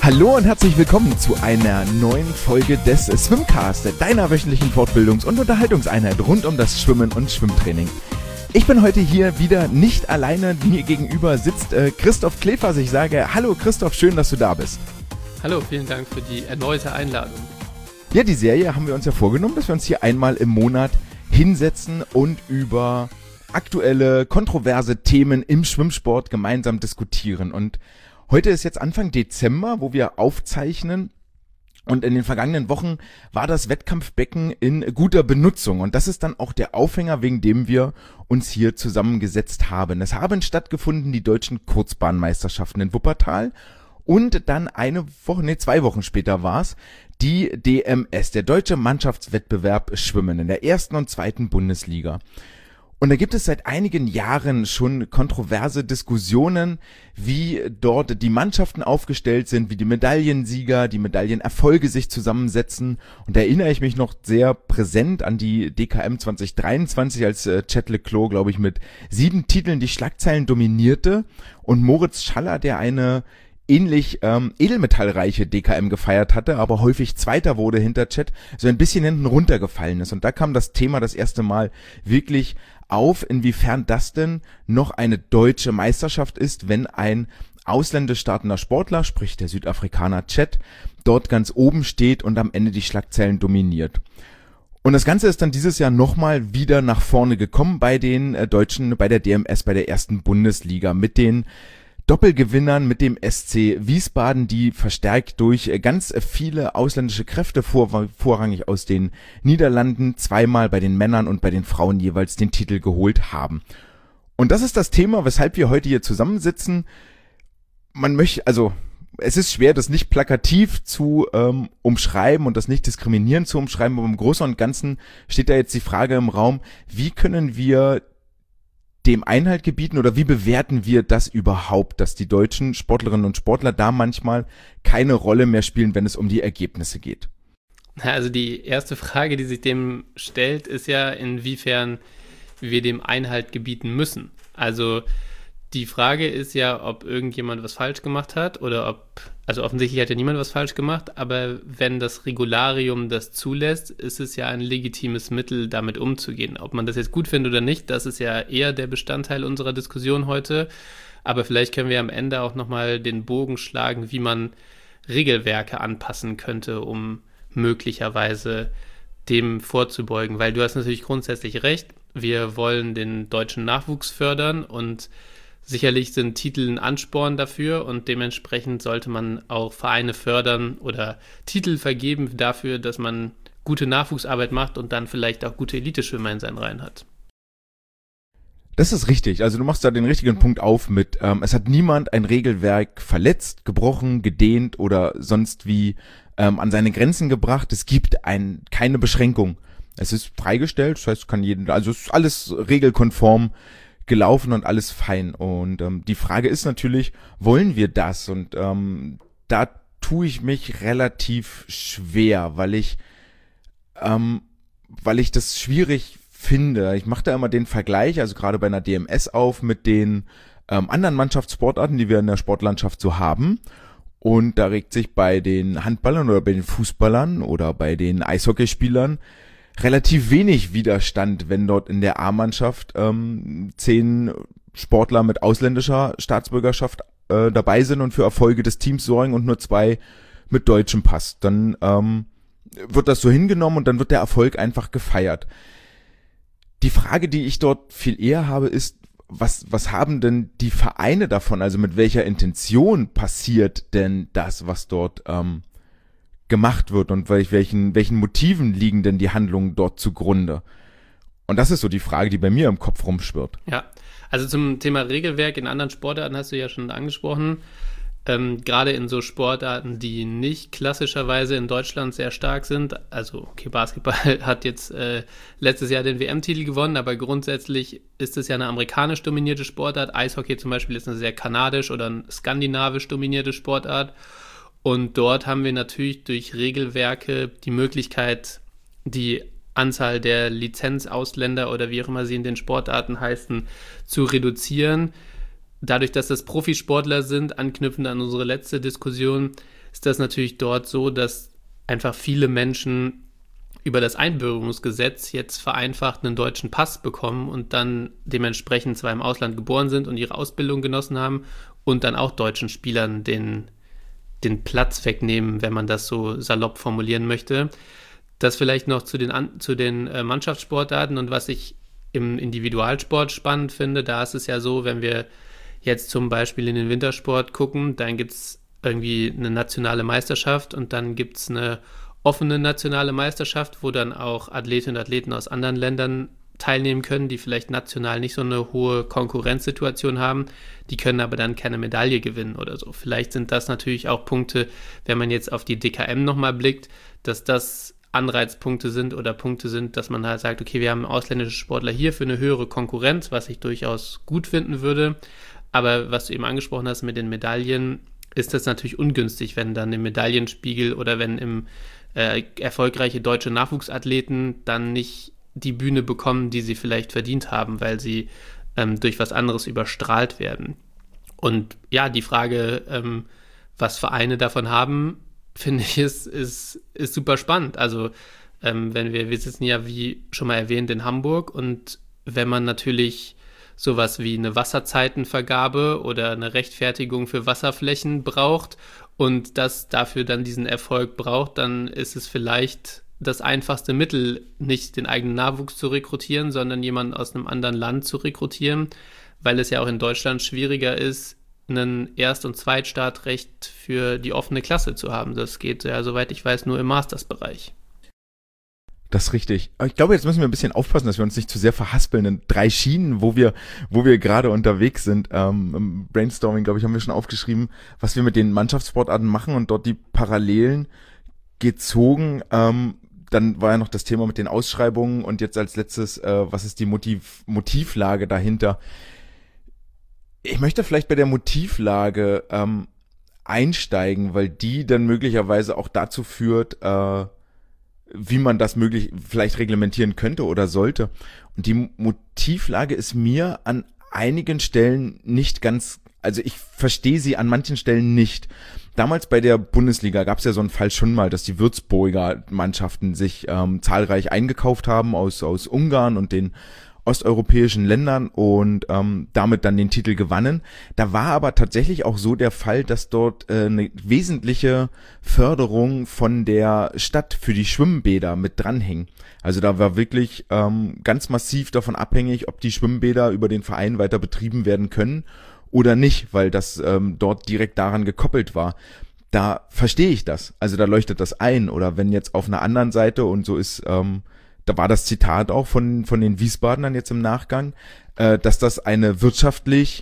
Hallo und herzlich willkommen zu einer neuen Folge des Swimcast, deiner wöchentlichen Fortbildungs- und Unterhaltungseinheit rund um das Schwimmen und Schwimmtraining. Ich bin heute hier wieder nicht alleine, mir gegenüber sitzt Christoph Klefers. Ich sage hallo Christoph, schön, dass du da bist. Hallo, vielen Dank für die erneute Einladung. Ja, die Serie haben wir uns ja vorgenommen, dass wir uns hier einmal im Monat hinsetzen und über aktuelle, kontroverse Themen im Schwimmsport gemeinsam diskutieren. Und heute ist jetzt Anfang Dezember, wo wir aufzeichnen. Und in den vergangenen Wochen war das Wettkampfbecken in guter Benutzung. Und das ist dann auch der Aufhänger, wegen dem wir uns hier zusammengesetzt haben. Es haben stattgefunden die deutschen Kurzbahnmeisterschaften in Wuppertal. Und dann 2 Wochen später war es die DMS, der Deutsche Mannschaftswettbewerb Schwimmen in der 1. und 2. Bundesliga. Und da gibt es seit einigen Jahren schon kontroverse Diskussionen, wie dort die Mannschaften aufgestellt sind, wie die Medaillensieger, die Medaillenerfolge sich zusammensetzen. Und da erinnere ich mich noch sehr präsent an die DKM 2023, als Chet Leclos, glaube ich, mit 7 Titeln die Schlagzeilen dominierte und Moritz Schaller, der eine ähnlich edelmetallreiche DKM gefeiert hatte, aber häufig Zweiter wurde hinter Chet, so ein bisschen hinten runtergefallen ist. Und da kam das Thema das erste Mal wirklich auf, inwiefern das denn noch eine deutsche Meisterschaft ist, wenn ein ausländisch startender Sportler, sprich der Südafrikaner Chet, dort ganz oben steht und am Ende die Schlagzeilen dominiert. Und das Ganze ist dann dieses Jahr nochmal wieder nach vorne gekommen bei den Deutschen, bei der DMS, bei der 1. Bundesliga, mit den Doppelgewinnern, mit dem SC Wiesbaden, die verstärkt durch ganz viele ausländische Kräfte, vorrangig aus den Niederlanden, zweimal bei den Männern und bei den Frauen jeweils den Titel geholt haben. Und das ist das Thema, weshalb wir heute hier zusammensitzen. Es ist schwer, das nicht plakativ zu umschreiben und das nicht diskriminierend zu umschreiben, aber im Großen und Ganzen steht da jetzt die Frage im Raum, wie können wir dem Einhalt gebieten oder wie bewerten wir das überhaupt, dass die deutschen Sportlerinnen und Sportler da manchmal keine Rolle mehr spielen, wenn es um die Ergebnisse geht? Also die erste Frage, die sich dem stellt, ist ja, inwiefern wir dem Einhalt gebieten müssen. Also die Frage ist ja, ob irgendjemand was falsch gemacht hat oder also offensichtlich hat ja niemand was falsch gemacht, aber wenn das Regularium das zulässt, ist es ja ein legitimes Mittel, damit umzugehen. Ob man das jetzt gut findet oder nicht, das ist ja eher der Bestandteil unserer Diskussion heute, aber vielleicht können wir am Ende auch nochmal den Bogen schlagen, wie man Regelwerke anpassen könnte, um möglicherweise dem vorzubeugen, weil du hast natürlich grundsätzlich recht, wir wollen den deutschen Nachwuchs fördern und sicherlich sind Titel ein Ansporn dafür und dementsprechend sollte man auch Vereine fördern oder Titel vergeben dafür, dass man gute Nachwuchsarbeit macht und dann vielleicht auch gute Elite-Schwimmer in seinen Reihen hat. Das ist richtig. Also du machst da den richtigen Punkt auf mit, es hat niemand ein Regelwerk verletzt, gebrochen, gedehnt oder sonst wie an seine Grenzen gebracht. Es gibt keine Beschränkung. Es ist freigestellt, das heißt, es ist alles regelkonform gelaufen und alles fein. Und die Frage ist natürlich, wollen wir das? Und da tue ich mich relativ schwer, weil ich das schwierig finde. Ich mache da immer den Vergleich, also gerade bei einer DMS auf, mit den anderen Mannschaftssportarten, die wir in der Sportlandschaft so haben. Und da regt sich bei den Handballern oder bei den Fußballern oder bei den Eishockeyspielern relativ wenig Widerstand, wenn dort in der A-Mannschaft 10 Sportler mit ausländischer Staatsbürgerschaft dabei sind und für Erfolge des Teams sorgen und nur 2 mit deutschem Pass. Dann wird das so hingenommen und dann wird der Erfolg einfach gefeiert. Die Frage, die ich dort viel eher habe, ist, was haben denn die Vereine davon? Also mit welcher Intention passiert denn das, was dort gemacht wird und welchen Motiven liegen denn die Handlungen dort zugrunde? Und das ist so die Frage, die bei mir im Kopf rumschwirrt. Ja, also zum Thema Regelwerk in anderen Sportarten hast du ja schon angesprochen. Gerade in so Sportarten, die nicht klassischerweise in Deutschland sehr stark sind. Also okay, Basketball hat jetzt letztes Jahr den WM-Titel gewonnen, aber grundsätzlich ist es ja eine amerikanisch dominierte Sportart. Eishockey zum Beispiel ist eine sehr kanadisch oder eine skandinavisch dominierte Sportart. Und dort haben wir natürlich durch Regelwerke die Möglichkeit, die Anzahl der Lizenzausländer oder wie auch immer sie in den Sportarten heißen, zu reduzieren. Dadurch, dass das Profisportler sind, anknüpfend an unsere letzte Diskussion, ist das natürlich dort so, dass einfach viele Menschen über das Einbürgerungsgesetz jetzt vereinfacht einen deutschen Pass bekommen und dann dementsprechend zwar im Ausland geboren sind und ihre Ausbildung genossen haben und dann auch deutschen Spielern den Platz wegnehmen, wenn man das so salopp formulieren möchte. Das vielleicht noch zu den Mannschaftssportarten und was ich im Individualsport spannend finde, da ist es ja so, wenn wir jetzt zum Beispiel in den Wintersport gucken, dann gibt es irgendwie eine nationale Meisterschaft und dann gibt es eine offene nationale Meisterschaft, wo dann auch Athletinnen und Athleten aus anderen Ländern teilnehmen können, die vielleicht national nicht so eine hohe Konkurrenzsituation haben, die können aber dann keine Medaille gewinnen oder so. Vielleicht sind das natürlich auch Punkte, wenn man jetzt auf die DKM nochmal blickt, dass das Anreizpunkte sind oder Punkte sind, dass man halt sagt, okay, wir haben ausländische Sportler hier für eine höhere Konkurrenz, was ich durchaus gut finden würde. Aber was du eben angesprochen hast mit den Medaillen, ist das natürlich ungünstig, wenn dann im Medaillenspiegel oder wenn erfolgreiche deutsche Nachwuchsathleten dann nicht die Bühne bekommen, die sie vielleicht verdient haben, weil sie durch was anderes überstrahlt werden. Und ja, die Frage, was Vereine davon haben, finde ich, ist super spannend. Also wir sitzen ja, wie schon mal erwähnt, in Hamburg und wenn man natürlich sowas wie eine Wasserzeitenvergabe oder eine Rechtfertigung für Wasserflächen braucht und das dafür dann diesen Erfolg braucht, dann ist es vielleicht das einfachste Mittel, nicht den eigenen Nachwuchs zu rekrutieren, sondern jemanden aus einem anderen Land zu rekrutieren, weil es ja auch in Deutschland schwieriger ist, ein Erst- und Zweitstartrecht für die offene Klasse zu haben. Das geht ja, soweit ich weiß, nur im Mastersbereich. Das ist richtig. Aber ich glaube, jetzt müssen wir ein bisschen aufpassen, dass wir uns nicht zu sehr verhaspeln in 3 Schienen, wo wir gerade unterwegs sind. Im Brainstorming, glaube ich, haben wir schon aufgeschrieben, was wir mit den Mannschaftssportarten machen und dort die Parallelen gezogen. Dann war ja noch das Thema mit den Ausschreibungen und jetzt als letztes, was ist die Motivlage dahinter? Ich möchte vielleicht bei der Motivlage einsteigen, weil die dann möglicherweise auch dazu führt, wie man das vielleicht reglementieren könnte oder sollte. Und die Motivlage ist mir an einigen Stellen nicht ganz, also ich verstehe sie an manchen Stellen nicht. Damals bei der Bundesliga gab es ja so einen Fall schon mal, dass die Würzburger Mannschaften sich zahlreich eingekauft haben aus Ungarn und den osteuropäischen Ländern und damit dann den Titel gewannen. Da war aber tatsächlich auch so der Fall, dass dort eine wesentliche Förderung von der Stadt für die Schwimmbäder mit dranhing. Also da war wirklich ganz massiv davon abhängig, ob die Schwimmbäder über den Verein weiter betrieben werden können oder nicht, weil das dort direkt daran gekoppelt war. Da verstehe ich das. Also da leuchtet das ein. Oder wenn jetzt auf einer anderen Seite, und so ist da war das Zitat auch von den Wiesbadenern jetzt im Nachgang, dass das eine wirtschaftliche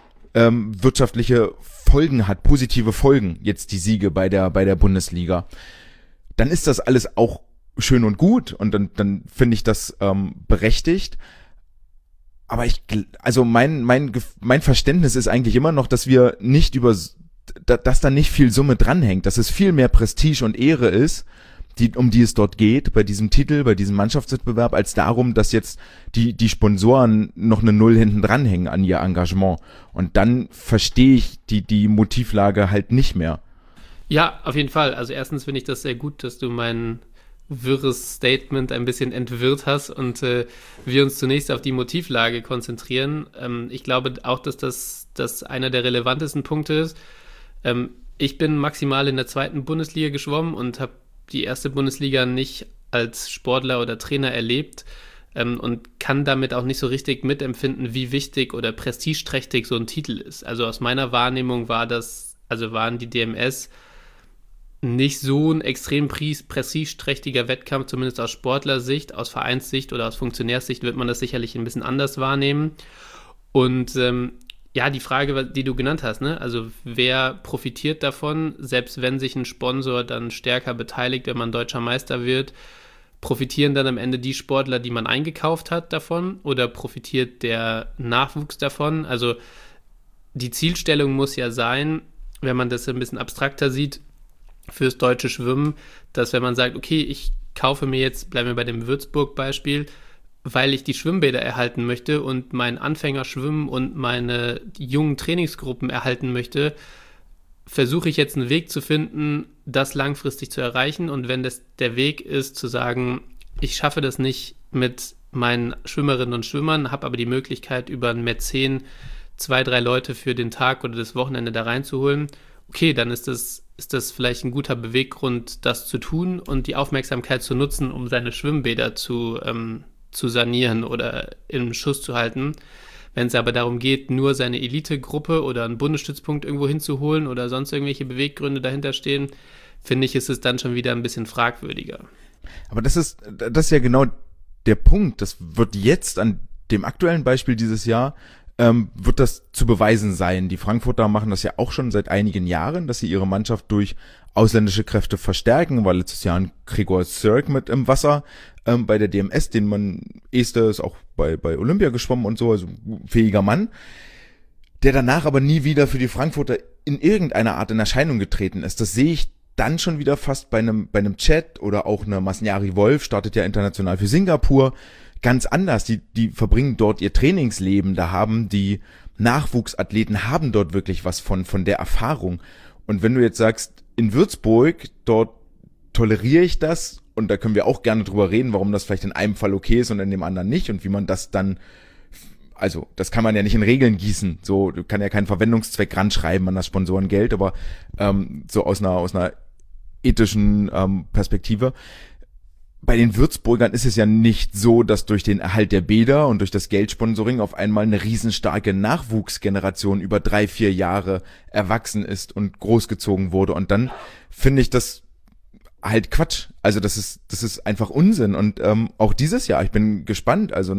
Folgen hat, positive Folgen, jetzt die Siege bei der Bundesliga. Dann ist das alles auch schön und gut und dann finde ich das berechtigt. Aber mein Verständnis ist eigentlich immer noch, dass wir nicht dass da nicht viel Summe dranhängt, dass es viel mehr Prestige und Ehre ist, um die es dort geht, bei diesem Titel, bei diesem Mannschaftswettbewerb, als darum, dass jetzt die Sponsoren noch eine Null hinten dranhängen an ihr Engagement. Und dann verstehe ich die Motivlage halt nicht mehr. Ja, auf jeden Fall. Also erstens finde ich das sehr gut, dass du mein wirres Statement ein bisschen entwirrt hast und wir uns zunächst auf die Motivlage konzentrieren. Ich glaube auch, dass das einer der relevantesten Punkte ist. Ich bin maximal in der 2. Bundesliga geschwommen und habe die 1. Bundesliga nicht als Sportler oder Trainer erlebt und kann damit auch nicht so richtig mitempfinden, wie wichtig oder prestigeträchtig so ein Titel ist. Also aus meiner Wahrnehmung waren die DMS nicht so ein extrem prestigeträchtiger Wettkampf, zumindest aus Sportlersicht, aus Vereinssicht oder aus Funktionärssicht wird man das sicherlich ein bisschen anders wahrnehmen. Und ja, die Frage, die du genannt hast, ne? Also wer profitiert davon, selbst wenn sich ein Sponsor dann stärker beteiligt, wenn man deutscher Meister wird, profitieren dann am Ende die Sportler, die man eingekauft hat davon oder profitiert der Nachwuchs davon? Also die Zielstellung muss ja sein, wenn man das ein bisschen abstrakter sieht, fürs deutsche Schwimmen, dass wenn man sagt, okay, ich kaufe mir jetzt, bleiben wir bei dem Würzburg-Beispiel, weil ich die Schwimmbäder erhalten möchte und mein Anfängerschwimmen und meine jungen Trainingsgruppen erhalten möchte, versuche ich jetzt einen Weg zu finden, das langfristig zu erreichen. Und wenn das der Weg ist, zu sagen, ich schaffe das nicht mit meinen Schwimmerinnen und Schwimmern, habe aber die Möglichkeit, über ein Mäzen 2, 3 Leute für den Tag oder das Wochenende da reinzuholen, okay, dann ist das vielleicht ein guter Beweggrund, das zu tun und die Aufmerksamkeit zu nutzen, um seine Schwimmbäder zu sanieren oder im Schuss zu halten. Wenn es aber darum geht, nur seine Elitegruppe oder einen Bundesstützpunkt irgendwo hinzuholen oder sonst irgendwelche Beweggründe dahinter stehen, finde ich, ist es dann schon wieder ein bisschen fragwürdiger. Aber das ist ja genau der Punkt. Das wird jetzt an dem aktuellen Beispiel dieses Jahr, wird das zu beweisen sein. Die Frankfurter machen das ja auch schon seit einigen Jahren, dass sie ihre Mannschaft durch ausländische Kräfte verstärken. War letztes Jahr ein Gregor Sörg mit im Wasser bei der DMS, Esther ist auch bei Olympia geschwommen und so, also fähiger Mann, der danach aber nie wieder für die Frankfurter in irgendeiner Art in Erscheinung getreten ist. Das sehe ich dann schon wieder fast bei einem Chat oder auch eine Masniari Wolf, startet ja international für Singapur, ganz anders. Die verbringen dort ihr Trainingsleben, da haben die Nachwuchsathleten haben dort wirklich was von der Erfahrung. Und wenn du jetzt sagst, in Würzburg, dort toleriere ich das und da können wir auch gerne drüber reden, warum das vielleicht in einem Fall okay ist und in dem anderen nicht und wie man das dann, also das kann man ja nicht in Regeln gießen, so, du kann ja keinen Verwendungszweck ranschreiben an das Sponsorengeld, aber so aus einer ethischen Perspektive. Bei den Würzburgern ist es ja nicht so, dass durch den Erhalt der Bäder und durch das Geldsponsoring auf einmal eine riesenstarke Nachwuchsgeneration über 3-4 Jahre erwachsen ist und großgezogen wurde. Und dann finde ich das halt Quatsch. Also das ist einfach Unsinn. Und auch dieses Jahr, ich bin gespannt, also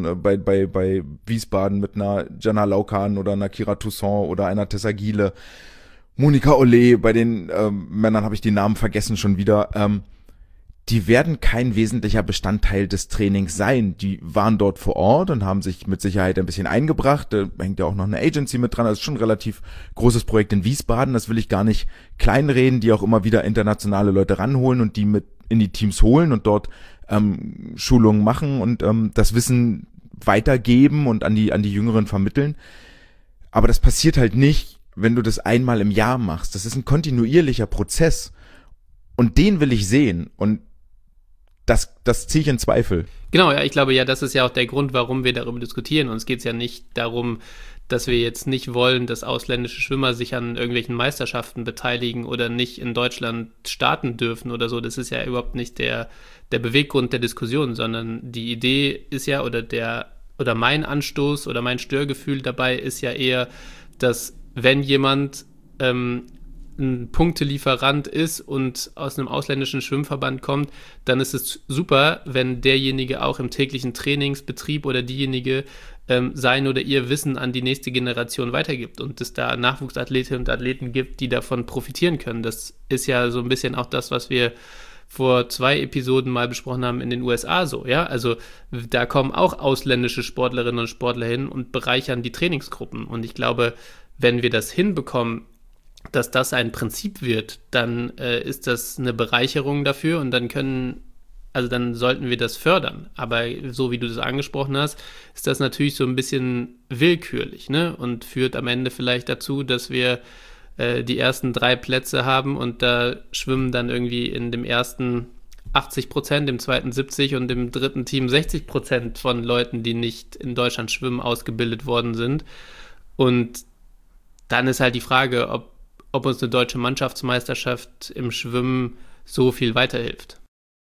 bei Wiesbaden mit einer Jana Laukan oder einer Kira Toussaint oder einer Tessa Giele, Monika Olé, bei den Männern habe ich die Namen vergessen schon wieder, die werden kein wesentlicher Bestandteil des Trainings sein. Die waren dort vor Ort und haben sich mit Sicherheit ein bisschen eingebracht. Da hängt ja auch noch eine Agency mit dran. Das ist schon ein relativ großes Projekt in Wiesbaden. Das will ich gar nicht kleinreden, die auch immer wieder internationale Leute ranholen und die mit in die Teams holen und dort Schulungen machen und das Wissen weitergeben und an die Jüngeren vermitteln. Aber das passiert halt nicht, wenn du das einmal im Jahr machst. Das ist ein kontinuierlicher Prozess. Und den will ich sehen. Und das ziehe ich in Zweifel. Genau, ja, ich glaube ja, das ist ja auch der Grund, warum wir darüber diskutieren. Uns geht es ja nicht darum, dass wir jetzt nicht wollen, dass ausländische Schwimmer sich an irgendwelchen Meisterschaften beteiligen oder nicht in Deutschland starten dürfen oder so. Das ist ja überhaupt nicht der Beweggrund der Diskussion, sondern die Idee ist ja, oder mein Anstoß oder mein Störgefühl dabei ist ja eher, dass wenn jemand ein Punktelieferant ist und aus einem ausländischen Schwimmverband kommt, dann ist es super, wenn derjenige auch im täglichen Trainingsbetrieb oder diejenige sein oder ihr Wissen an die nächste Generation weitergibt und es da Nachwuchsathletinnen und Athleten gibt, die davon profitieren können. Das ist ja so ein bisschen auch das, was wir vor 2 Episoden mal besprochen haben in den USA so, ja, also da kommen auch ausländische Sportlerinnen und Sportler hin und bereichern die Trainingsgruppen und ich glaube, wenn wir das hinbekommen, dass das ein Prinzip wird, dann ist das eine Bereicherung dafür und dann sollten wir das fördern. Aber so wie du das angesprochen hast, ist das natürlich so ein bisschen willkürlich, ne? Und führt am Ende vielleicht dazu, dass wir die ersten 3 Plätze haben und da schwimmen dann irgendwie in dem ersten 80%, im zweiten 70% und im dritten Team 60% von Leuten, die nicht in Deutschland schwimmen, ausgebildet worden sind. Und dann ist halt die Frage, ob uns eine deutsche Mannschaftsmeisterschaft im Schwimmen so viel weiterhilft.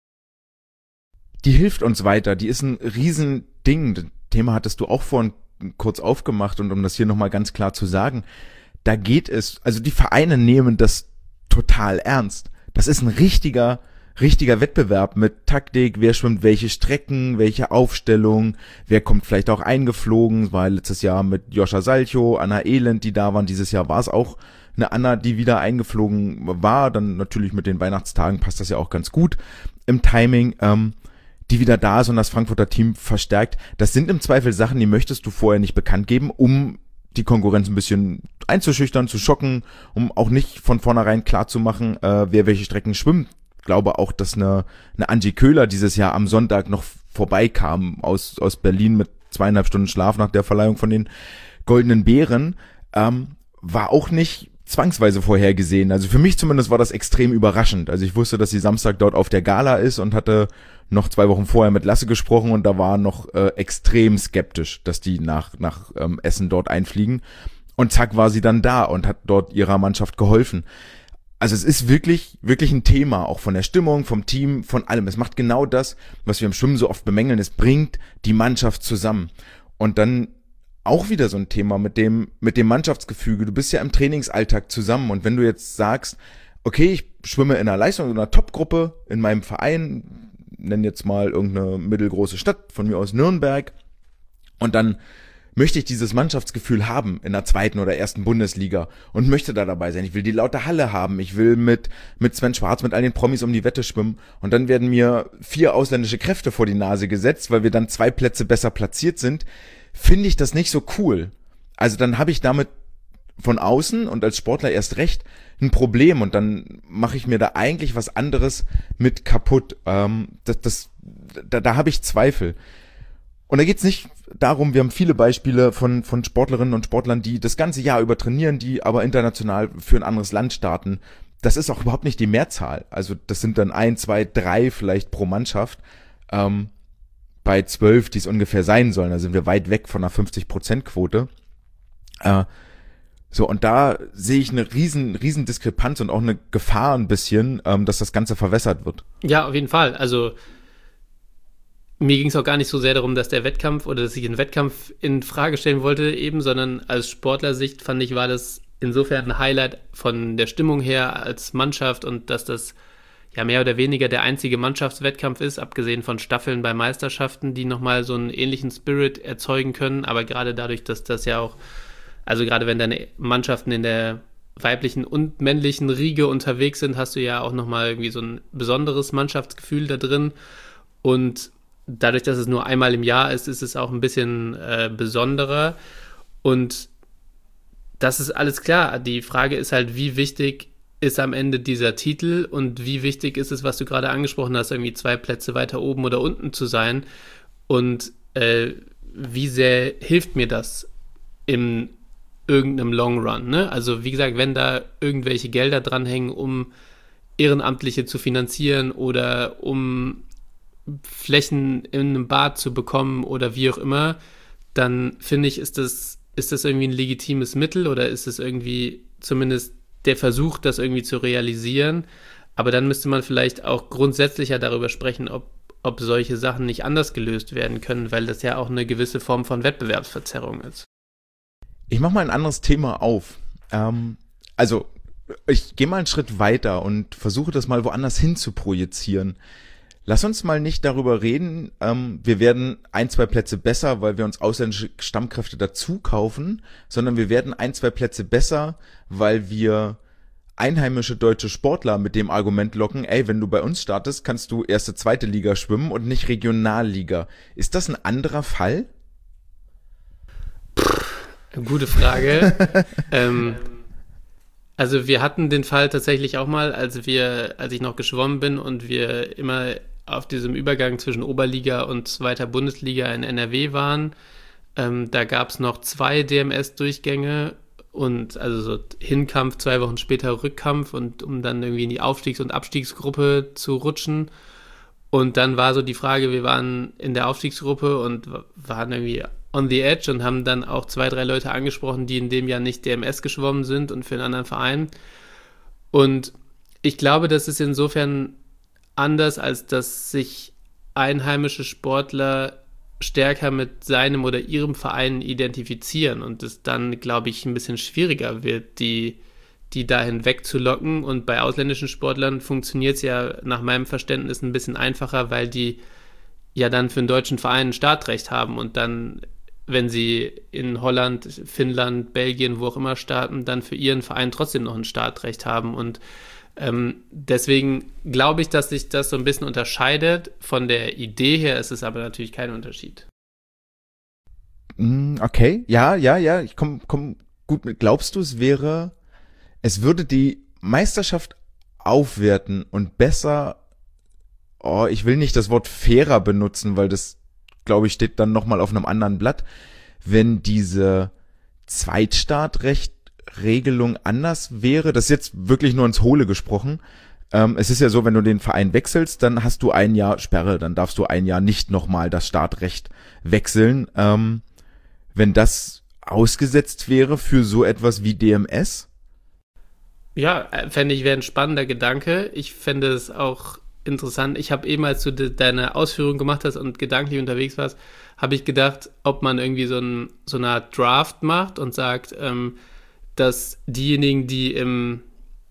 Die hilft uns weiter, die ist ein Riesending. Das Thema hattest du auch vorhin kurz aufgemacht und um das hier nochmal ganz klar zu sagen, da geht es, also die Vereine nehmen das total ernst. Das ist ein richtiger Wettbewerb mit Taktik, wer schwimmt welche Strecken, welche Aufstellung, wer kommt vielleicht auch eingeflogen, war letztes Jahr mit Joscha Salcho, Anna Elend, die da waren, dieses Jahr war es auch eine Anna, die wieder eingeflogen war, dann natürlich mit den Weihnachtstagen passt das ja auch ganz gut im Timing, die wieder da ist und das Frankfurter Team verstärkt. Das sind im Zweifel Sachen, die möchtest du vorher nicht bekannt geben, um die Konkurrenz ein bisschen einzuschüchtern, zu schocken, um auch nicht von vornherein klar zu machen, wer welche Strecken schwimmt. Ich glaube auch, dass eine Angie Köhler dieses Jahr am Sonntag noch vorbeikam aus Berlin mit 2,5 Stunden Schlaf nach der Verleihung von den Goldenen Bären, war auch nicht zwangsweise vorhergesehen. Also für mich zumindest war das extrem überraschend. Also ich wusste, dass sie Samstag dort auf der Gala ist und hatte noch 2 Wochen vorher mit Lasse gesprochen und da war noch extrem skeptisch, dass die nach Essen dort einfliegen. Und zack war sie dann da und hat dort ihrer Mannschaft geholfen. Also es ist wirklich, wirklich ein Thema, auch von der Stimmung, vom Team, von allem. Es macht genau das, was wir im Schwimmen so oft bemängeln. Es bringt die Mannschaft zusammen. Und dann auch wieder so ein Thema mit dem Mannschaftsgefüge. Du bist ja im Trainingsalltag zusammen und wenn du jetzt sagst, okay, ich schwimme in einer Leistung, in einer Topgruppe in meinem Verein, nenn jetzt mal irgendeine mittelgroße Stadt, von mir aus Nürnberg, und dann möchte ich dieses Mannschaftsgefühl haben in der 2. oder 1. Bundesliga und möchte da dabei sein. Ich will die laute Halle haben. Ich will mit Sven Schwarz, mit all den Promis um die Wette schwimmen. Und dann werden mir 4 ausländische Kräfte vor die Nase gesetzt, weil wir dann 2 Plätze besser platziert sind. Finde ich das nicht so cool. Also dann habe ich damit von außen und als Sportler erst recht ein Problem und dann mache ich mir da eigentlich was anderes mit kaputt. Da habe ich Zweifel. Und da geht's nicht darum, wir haben viele Beispiele von Sportlerinnen und Sportlern, die das ganze Jahr über trainieren, die aber international für ein anderes Land starten. Das ist auch überhaupt nicht die Mehrzahl. Also das sind dann 1, 2, 3 vielleicht pro Mannschaft. Bei 12, die es ungefähr sein sollen. Da sind wir weit weg von einer 50%-Quote. Und da sehe ich eine riesen Diskrepanz und auch eine Gefahr ein bisschen, dass das Ganze verwässert wird. Ja, auf jeden Fall. Also mir ging es auch gar nicht so sehr darum, dass der Wettkampf oder dass ich einen Wettkampf in Frage stellen wollte eben, sondern als Sportlersicht fand ich, war das insofern ein Highlight von der Stimmung her als Mannschaft und dass das ja mehr oder weniger der einzige Mannschaftswettkampf ist, abgesehen von Staffeln bei Meisterschaften, die nochmal so einen ähnlichen Spirit erzeugen können, aber gerade dadurch, dass das ja auch, also gerade wenn deine Mannschaften in der weiblichen und männlichen Riege unterwegs sind, hast du ja auch nochmal irgendwie so ein besonderes Mannschaftsgefühl da drin und dadurch, dass es nur einmal im Jahr ist, ist es auch ein bisschen besonderer und das ist alles klar. Die Frage ist halt, wie wichtig ist am Ende dieser Titel und wie wichtig ist es, was du gerade angesprochen hast, irgendwie 2 Plätze weiter oben oder unten zu sein und wie sehr hilft mir das in irgendeinem Long Run, ne? Also wie gesagt, wenn da irgendwelche Gelder dranhängen, um Ehrenamtliche zu finanzieren oder um Flächen in einem Bad zu bekommen oder wie auch immer, dann finde ich, ist das irgendwie ein legitimes Mittel oder ist es irgendwie zumindest der Versuch, das irgendwie zu realisieren. Aber dann müsste man vielleicht auch grundsätzlicher darüber sprechen, ob solche Sachen nicht anders gelöst werden können, weil das ja auch eine gewisse Form von Wettbewerbsverzerrung ist. Ich mache mal ein anderes Thema auf. Also ich gehe mal einen Schritt weiter und versuche das mal woanders hin zu projizieren. Lass uns mal nicht darüber reden, wir werden 1, 2 Plätze besser, weil wir uns ausländische Stammkräfte dazu kaufen, sondern wir werden 1, 2 Plätze besser, weil wir einheimische deutsche Sportler mit dem Argument locken, ey, wenn du bei uns startest, kannst du 1., 2. Liga schwimmen und nicht Regionalliga. Ist das ein anderer Fall? Gute Frage. Also wir hatten den Fall tatsächlich auch mal, als ich noch geschwommen bin und wir immer auf diesem Übergang zwischen Oberliga und 2. Bundesliga in NRW waren. Da gab es noch 2 DMS-Durchgänge und also so Hinkampf, 2 Wochen später Rückkampf und um dann irgendwie in die Aufstiegs- und Abstiegsgruppe zu rutschen. Und dann war so die Frage, wir waren in der Aufstiegsgruppe und waren irgendwie on the edge und haben dann auch 2, 3 Leute angesprochen, die in dem Jahr nicht DMS geschwommen sind und für einen anderen Verein. Und ich glaube, das ist insofern anders, als dass sich einheimische Sportler stärker mit seinem oder ihrem Verein identifizieren und es dann, glaube ich, ein bisschen schwieriger wird, die dahin wegzulocken. Und bei ausländischen Sportlern funktioniert es ja nach meinem Verständnis ein bisschen einfacher, weil die ja dann für einen deutschen Verein ein Startrecht haben und dann, wenn sie in Holland, Finnland, Belgien, wo auch immer starten, dann für ihren Verein trotzdem noch ein Startrecht haben. Und deswegen glaube ich, dass sich das so ein bisschen unterscheidet. Von der Idee her ist es aber natürlich kein Unterschied. Okay, ja, ich komm gut mit. Glaubst du, es würde die Meisterschaft aufwerten und besser, ich will nicht das Wort fairer benutzen, weil das, glaube ich, steht dann nochmal auf einem anderen Blatt, wenn diese Zweitstartrechte Regelung anders wäre, das ist jetzt wirklich nur ins Hohle gesprochen. Es ist ja so, wenn du den Verein wechselst, dann hast du ein Jahr Sperre, dann darfst du ein Jahr nicht nochmal das Startrecht wechseln. Wenn das ausgesetzt wäre für so etwas wie DMS? Ja, fände ich, wäre ein spannender Gedanke. Ich fände es auch interessant. Ich habe eben, als du deine Ausführungen gemacht hast und gedanklich unterwegs warst, habe ich gedacht, ob man irgendwie so eine Art Draft macht und sagt, dass diejenigen, die im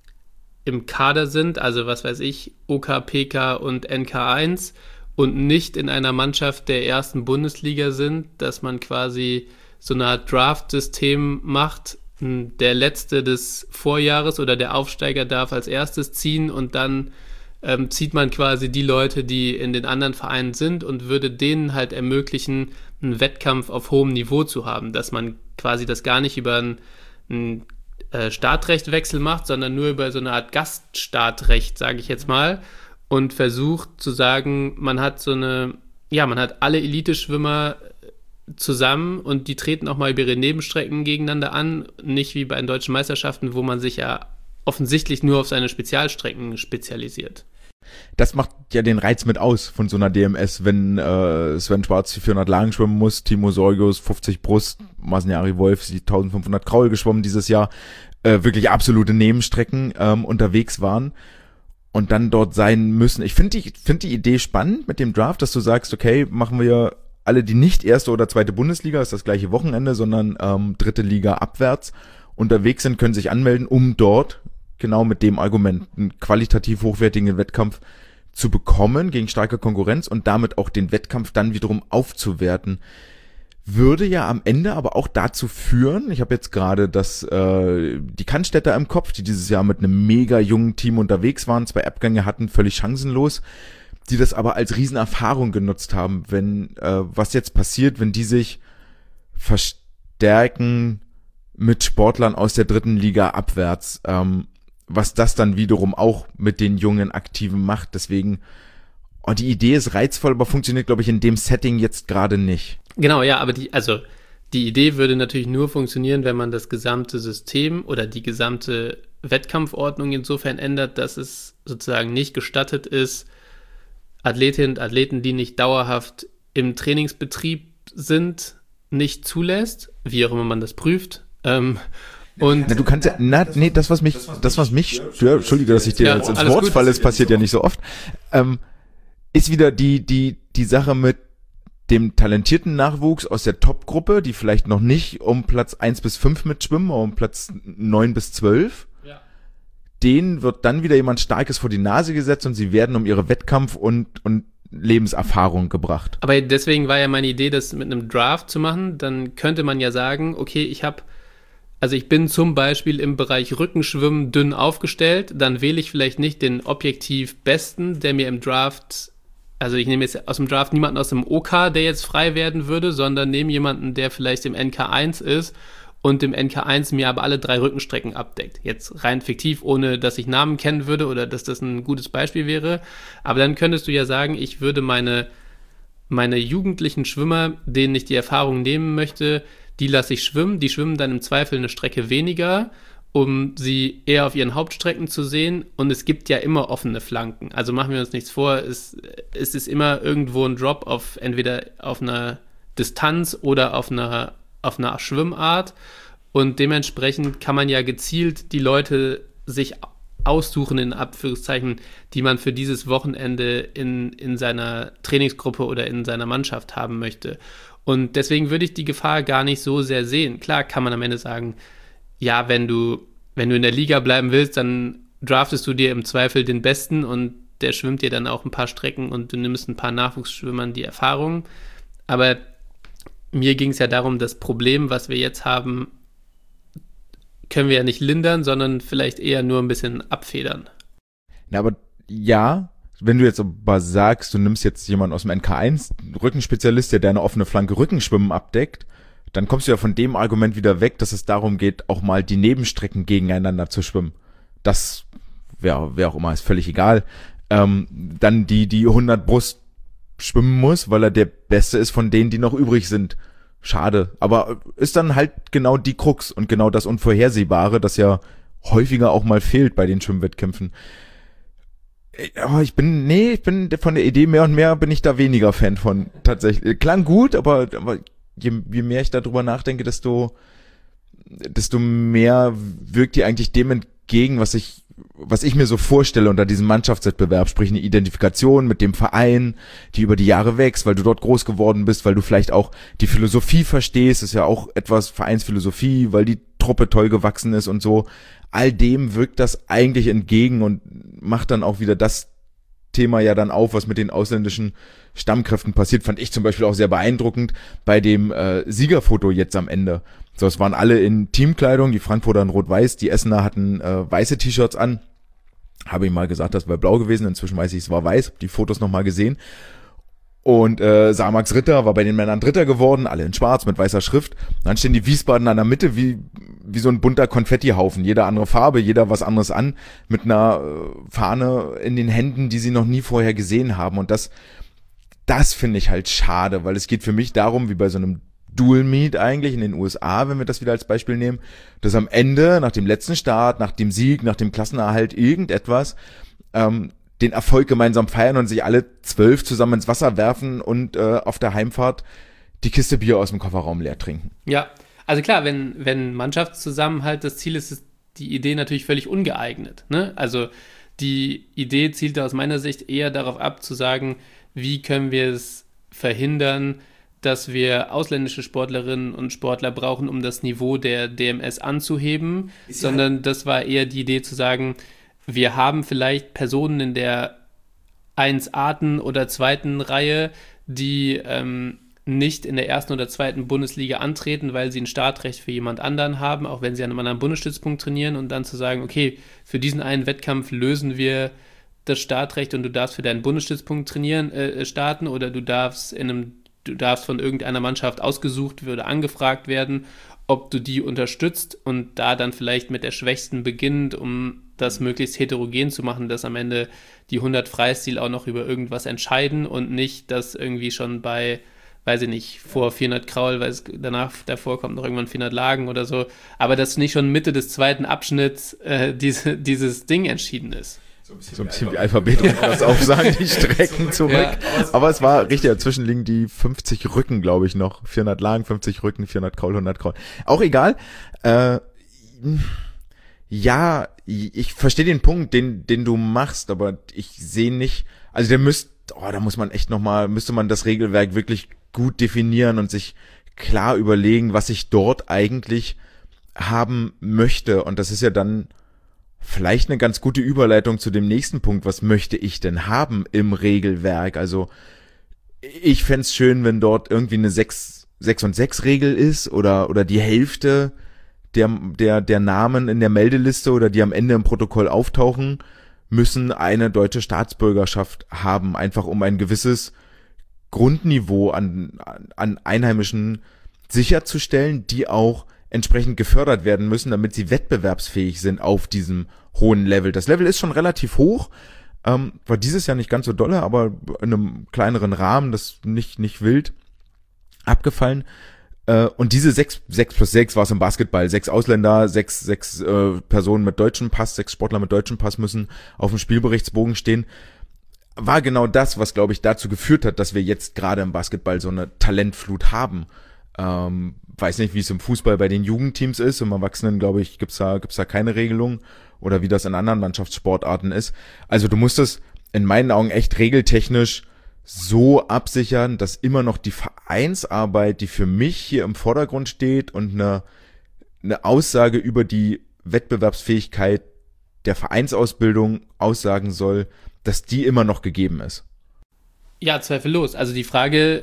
Kader sind, also was weiß ich, OK, PK und NK1 und nicht in einer Mannschaft der ersten Bundesliga sind, dass man quasi so eine Art Draft-System macht. Der Letzte des Vorjahres oder der Aufsteiger darf als erstes ziehen und dann zieht man quasi die Leute, die in den anderen Vereinen sind und würde denen halt ermöglichen, einen Wettkampf auf hohem Niveau zu haben, dass man quasi das gar nicht über einen Startrechtwechsel macht, sondern nur über so eine Art Gaststartrecht, sage ich jetzt mal, und versucht zu sagen, man hat man hat alle Elite-Schwimmer zusammen und die treten auch mal über ihre Nebenstrecken gegeneinander an, nicht wie bei den deutschen Meisterschaften, wo man sich ja offensichtlich nur auf seine Spezialstrecken spezialisiert. Das macht ja den Reiz mit aus von so einer DMS, wenn Sven Schwarz die 400 Lagen schwimmen muss, Timo Sorgius 50 Brust, Masniari Wolf die 1500 Kraul geschwommen dieses Jahr, wirklich absolute Nebenstrecken unterwegs waren und dann dort sein müssen. Ich finde die Idee spannend mit dem Draft, dass du sagst, okay, machen wir alle, die nicht erste oder zweite Bundesliga, ist das gleiche Wochenende, sondern dritte Liga abwärts unterwegs sind, können sich anmelden, um dort genau mit dem Argument einen qualitativ hochwertigen Wettkampf zu bekommen gegen starke Konkurrenz und damit auch den Wettkampf dann wiederum aufzuwerten. Würde ja am Ende aber auch dazu führen, ich habe jetzt gerade die Cannstätter im Kopf, die dieses Jahr mit einem mega jungen Team unterwegs waren, 2 Abgänge hatten, völlig chancenlos, die das aber als Riesenerfahrung genutzt haben, wenn was jetzt passiert, wenn die sich verstärken mit Sportlern aus der dritten Liga abwärts, was das dann wiederum auch mit den jungen Aktiven macht. Deswegen, die Idee ist reizvoll, aber funktioniert, glaube ich, in dem Setting jetzt gerade nicht. Genau, ja, aber die Idee würde natürlich nur funktionieren, wenn man das gesamte System oder die gesamte Wettkampfordnung insofern ändert, dass es sozusagen nicht gestattet ist, Athletinnen und Athleten, die nicht dauerhaft im Trainingsbetrieb sind, nicht zulässt, wie auch immer man das prüft. Und du kannst das, was mich stört, entschuldige, dass ich dir jetzt ins Wort falle, es passiert ja nicht so oft, ist wieder die Sache mit dem talentierten Nachwuchs aus der Top-Gruppe, die vielleicht noch nicht um Platz 1 bis 5 mitschwimmen, aber um Platz 9 bis 12. Ja. Denen wird dann wieder jemand Starkes vor die Nase gesetzt und sie werden um ihre Wettkampf- und Lebenserfahrung gebracht. Aber deswegen war ja meine Idee, das mit einem Draft zu machen. Dann könnte man ja sagen, okay, ich bin zum Beispiel im Bereich Rückenschwimmen dünn aufgestellt, dann wähle ich vielleicht nicht den objektiv Besten, der mir im Draft, also ich nehme jetzt aus dem Draft niemanden aus dem OK, der jetzt frei werden würde, sondern nehme jemanden, der vielleicht im NK1 ist und im NK1 mir aber alle 3 Rückenstrecken abdeckt. Jetzt rein fiktiv, ohne dass ich Namen kennen würde oder dass das ein gutes Beispiel wäre. Aber dann könntest du ja sagen, ich würde meine jugendlichen Schwimmer, denen ich die Erfahrung nehmen möchte, die lasse ich schwimmen, die schwimmen dann im Zweifel eine Strecke weniger, um sie eher auf ihren Hauptstrecken zu sehen und es gibt ja immer offene Flanken. Also machen wir uns nichts vor, es ist immer irgendwo ein Drop entweder auf einer Distanz oder auf einer Schwimmart und dementsprechend kann man ja gezielt die Leute sich aussuchen, in Anführungszeichen, die man für dieses Wochenende in seiner Trainingsgruppe oder in seiner Mannschaft haben möchte. Und deswegen würde ich die Gefahr gar nicht so sehr sehen. Klar kann man am Ende sagen, ja, wenn du in der Liga bleiben willst, dann draftest du dir im Zweifel den Besten und der schwimmt dir dann auch ein paar Strecken und du nimmst ein paar Nachwuchsschwimmern die Erfahrung. Aber mir ging es ja darum, das Problem, was wir jetzt haben, können wir ja nicht lindern, sondern vielleicht eher nur ein bisschen abfedern. Na, aber ja, wenn du jetzt aber sagst, du nimmst jetzt jemanden aus dem NK1, Rückenspezialist, der deine offene Flanke Rückenschwimmen abdeckt, dann kommst du ja von dem Argument wieder weg, dass es darum geht, auch mal die Nebenstrecken gegeneinander zu schwimmen. Das, wer auch immer, ist völlig egal. Dann die 100 Brust schwimmen muss, weil er der Beste ist von denen, die noch übrig sind, schade. Aber ist dann halt genau die Krux und genau das Unvorhersehbare, das ja häufiger auch mal fehlt bei den Schwimmwettkämpfen. Aber ich bin von der Idee mehr und mehr bin ich da weniger Fan von, tatsächlich. Klang gut, aber je mehr ich darüber nachdenke, desto mehr wirkt die eigentlich dem entgegen, was ich mir so vorstelle unter diesem Mannschaftswettbewerb, sprich eine Identifikation mit dem Verein, die über die Jahre wächst, weil du dort groß geworden bist, weil du vielleicht auch die Philosophie verstehst, ist ja auch etwas Vereinsphilosophie, weil die Truppe toll gewachsen ist und so. All dem wirkt das eigentlich entgegen und macht dann auch wieder das Thema ja dann auf, was mit den ausländischen Stammkräften passiert, fand ich zum Beispiel auch sehr beeindruckend bei dem Siegerfoto jetzt am Ende. So, es waren alle in Teamkleidung, die Frankfurter in Rot-Weiß, die Essener hatten weiße T-Shirts an. Habe ich mal gesagt, das wäre blau gewesen, inzwischen weiß ich, es war weiß, hab die Fotos nochmal gesehen. Und Samax Ritter war bei den Männern Dritter geworden, alle in schwarz mit weißer Schrift. Dann stehen die Wiesbaden an der Mitte wie so ein bunter Konfettihaufen, jeder andere Farbe, jeder was anderes an, mit einer Fahne in den Händen, die sie noch nie vorher gesehen haben. Und das finde ich halt schade, weil es geht für mich darum, wie bei so einem Dual Meet eigentlich in den USA, wenn wir das wieder als Beispiel nehmen, dass am Ende, nach dem letzten Start, nach dem Sieg, nach dem Klassenerhalt irgendetwas, den Erfolg gemeinsam feiern und sich alle 12 zusammen ins Wasser werfen und auf der Heimfahrt die Kiste Bier aus dem Kofferraum leer trinken. Ja, also klar, wenn Mannschaftszusammenhalt das Ziel ist, ist die Idee natürlich völlig ungeeignet. Ne? Also die Idee zielte aus meiner Sicht eher darauf ab, zu sagen, wie können wir es verhindern, dass wir ausländische Sportlerinnen und Sportler brauchen, um das Niveau der DMS anzuheben, sondern das war eher die Idee zu sagen, wir haben vielleicht Personen in der 1A oder 2. Reihe, die nicht in der 1. oder 2. Bundesliga antreten, weil sie ein Startrecht für jemand anderen haben, auch wenn sie an einem anderen Bundesstützpunkt trainieren, und dann zu sagen, okay, für diesen einen Wettkampf lösen wir das Startrecht und du darfst für deinen Bundesstützpunkt starten, oder du darfst von irgendeiner Mannschaft ausgesucht oder angefragt werden, ob du die unterstützt, und da dann vielleicht mit der Schwächsten beginnend, um das möglichst heterogen zu machen, dass am Ende die 100 Freistil auch noch über irgendwas entscheiden und nicht, dass irgendwie schon bei, weiß ich nicht, vor 400 Kraul, weil es davor kommt noch irgendwann 400 Lagen oder so, aber dass nicht schon Mitte des 2. Abschnitts dieses Ding entschieden ist. So ein bisschen wie Alphabet, um das aufsagen, die Strecken zurück. Ja, aber es war richtig, dazwischen liegen die 50 Rücken, glaube ich, noch. 400 Lagen, 50 Rücken, 400 Kraul, 100 Kraul. Auch egal. Ja, ich verstehe den Punkt, den du machst, aber ich sehe nicht, also da muss man echt müsste man das Regelwerk wirklich gut definieren und sich klar überlegen, was ich dort eigentlich haben möchte. Und das ist ja dann vielleicht eine ganz gute Überleitung zu dem nächsten Punkt. Was möchte ich denn haben im Regelwerk? Also ich fänd's schön, wenn dort irgendwie eine 6-und-6 Regel ist oder die Hälfte der Namen in der Meldeliste oder die am Ende im Protokoll auftauchen, müssen eine deutsche Staatsbürgerschaft haben, einfach um ein gewisses Grundniveau an Einheimischen sicherzustellen, die auch entsprechend gefördert werden müssen, damit sie wettbewerbsfähig sind auf diesem hohen Level. Das Level ist schon relativ hoch, war dieses Jahr nicht ganz so dolle, aber in einem kleineren Rahmen, das nicht wild abgefallen. Und diese 6+6 war es im Basketball. 6 Ausländer, 6 Personen mit deutschem Pass, 6 Sportler mit deutschem Pass müssen auf dem Spielberichtsbogen stehen. War genau das, was, glaube ich, dazu geführt hat, dass wir jetzt gerade im Basketball so eine Talentflut haben. Weiß nicht, wie es im Fußball bei den Jugendteams ist. Im Erwachsenen, glaube ich, gibt's da keine Regelung, oder wie das in anderen Mannschaftssportarten ist. Also du musst es in meinen Augen echt regeltechnisch so absichern, dass immer noch die Vereinsarbeit, die für mich hier im Vordergrund steht, und eine Aussage über die Wettbewerbsfähigkeit der Vereinsausbildung aussagen soll, dass die immer noch gegeben ist. Ja, zweifellos. Also die Frage,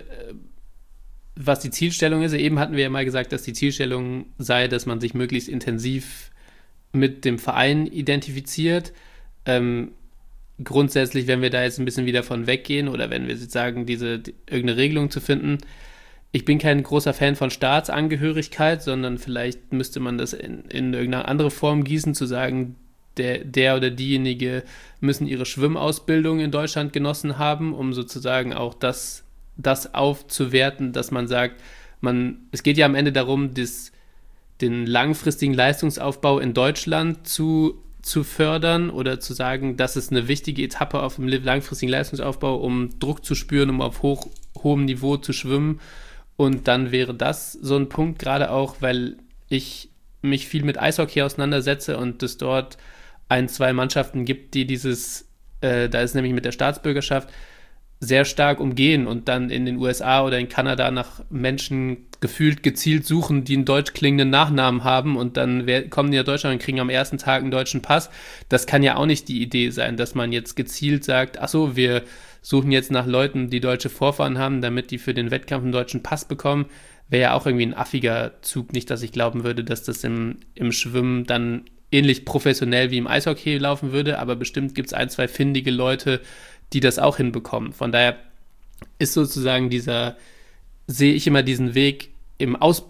was die Zielstellung ist, eben hatten wir ja mal gesagt, dass die Zielstellung sei, dass man sich möglichst intensiv mit dem Verein identifiziert. Grundsätzlich, wenn wir da jetzt ein bisschen wieder von weggehen, oder wenn wir jetzt sagen, irgendeine Regelung zu finden, ich bin kein großer Fan von Staatsangehörigkeit, sondern vielleicht müsste man das in irgendeine andere Form gießen, zu sagen, der oder diejenige müssen ihre Schwimmausbildung in Deutschland genossen haben, um sozusagen auch das aufzuwerten, dass man sagt, es geht ja am Ende darum, den langfristigen Leistungsaufbau in Deutschland zu fördern oder zu sagen, das ist eine wichtige Etappe auf dem langfristigen Leistungsaufbau, um Druck zu spüren, um auf hohem Niveau zu schwimmen. Und dann wäre das so ein Punkt, gerade auch, weil ich mich viel mit Eishockey auseinandersetze und es dort 1-2 Mannschaften gibt, die da ist nämlich mit der Staatsbürgerschaft, sehr stark umgehen und dann in den USA oder in Kanada nach Menschen gefühlt gezielt suchen, die einen deutsch klingenden Nachnamen haben und dann kommen die nach Deutschland und kriegen am ersten Tag einen deutschen Pass. Das kann ja auch nicht die Idee sein, dass man jetzt gezielt sagt, ach so, wir suchen jetzt nach Leuten, die deutsche Vorfahren haben, damit die für den Wettkampf einen deutschen Pass bekommen. Wäre ja auch irgendwie ein affiger Zug. Nicht, dass ich glauben würde, dass das im Schwimmen dann ähnlich professionell wie im Eishockey laufen würde, aber bestimmt gibt es 1-2 findige Leute, die das auch hinbekommen. Von daher ist sozusagen sehe ich immer diesen Weg im also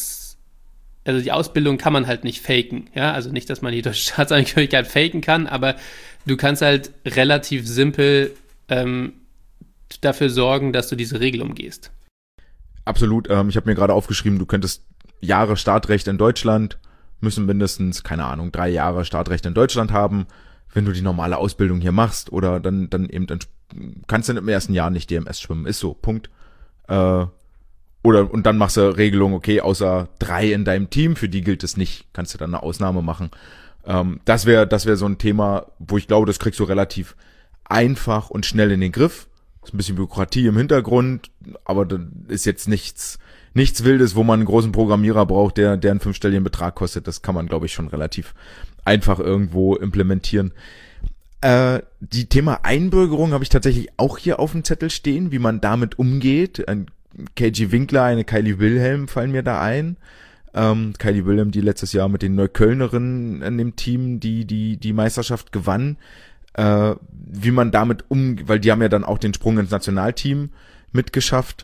die Ausbildung kann man halt nicht faken, ja, also nicht, dass man die deutsche Staatsangehörigkeit faken kann, aber du kannst halt relativ simpel dafür sorgen, dass du diese Regel umgehst. Absolut, ich habe mir gerade aufgeschrieben, du könntest Jahre Startrecht in Deutschland, müssen mindestens, keine Ahnung, 3 Jahre Startrecht in Deutschland haben, wenn du die normale Ausbildung hier machst oder dann eben, dann kannst du im ersten Jahr nicht DMS schwimmen, ist so, Punkt. Und dann machst du Regelung, okay, außer 3 in deinem Team, für die gilt es nicht, kannst du dann eine Ausnahme machen. Das wäre so ein Thema, wo ich glaube, das kriegst du relativ einfach und schnell in den Griff. Ist ein bisschen Bürokratie im Hintergrund, aber das ist jetzt nichts Wildes, wo man einen großen Programmierer braucht, der einen 5-stelligen Betrag kostet. Das kann man, glaube ich, schon relativ einfach irgendwo implementieren. Die Thema Einbürgerung habe ich tatsächlich auch hier auf dem Zettel stehen, wie man damit umgeht. Ein KG Winkler, eine Kylie Wilhelm fallen mir da ein. Kylie Wilhelm, die letztes Jahr mit den Neuköllnerinnen in dem Team die Meisterschaft gewann. Wie man damit weil die haben ja dann auch den Sprung ins Nationalteam mitgeschafft.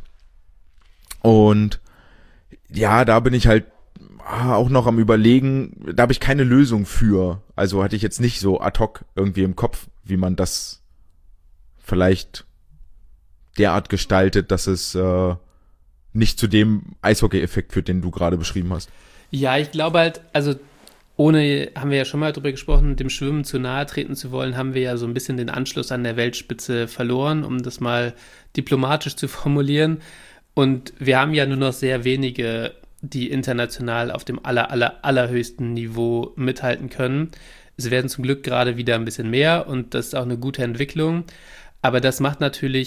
Und ja, da bin ich halt auch noch am Überlegen, da habe ich keine Lösung für. Also hatte ich jetzt nicht so ad hoc irgendwie im Kopf, wie man das vielleicht derart gestaltet, dass es nicht zu dem Eishockey-Effekt führt, den du gerade beschrieben hast. Ja, ich glaube halt, also haben wir ja schon mal drüber gesprochen, dem Schwimmen zu nahe treten zu wollen, haben wir ja so ein bisschen den Anschluss an der Weltspitze verloren, um das mal diplomatisch zu formulieren. Und wir haben ja nur noch sehr wenige, die international auf dem allerhöchsten Niveau mithalten können. Es werden zum Glück gerade wieder ein bisschen mehr und das ist auch eine gute Entwicklung. Aber das macht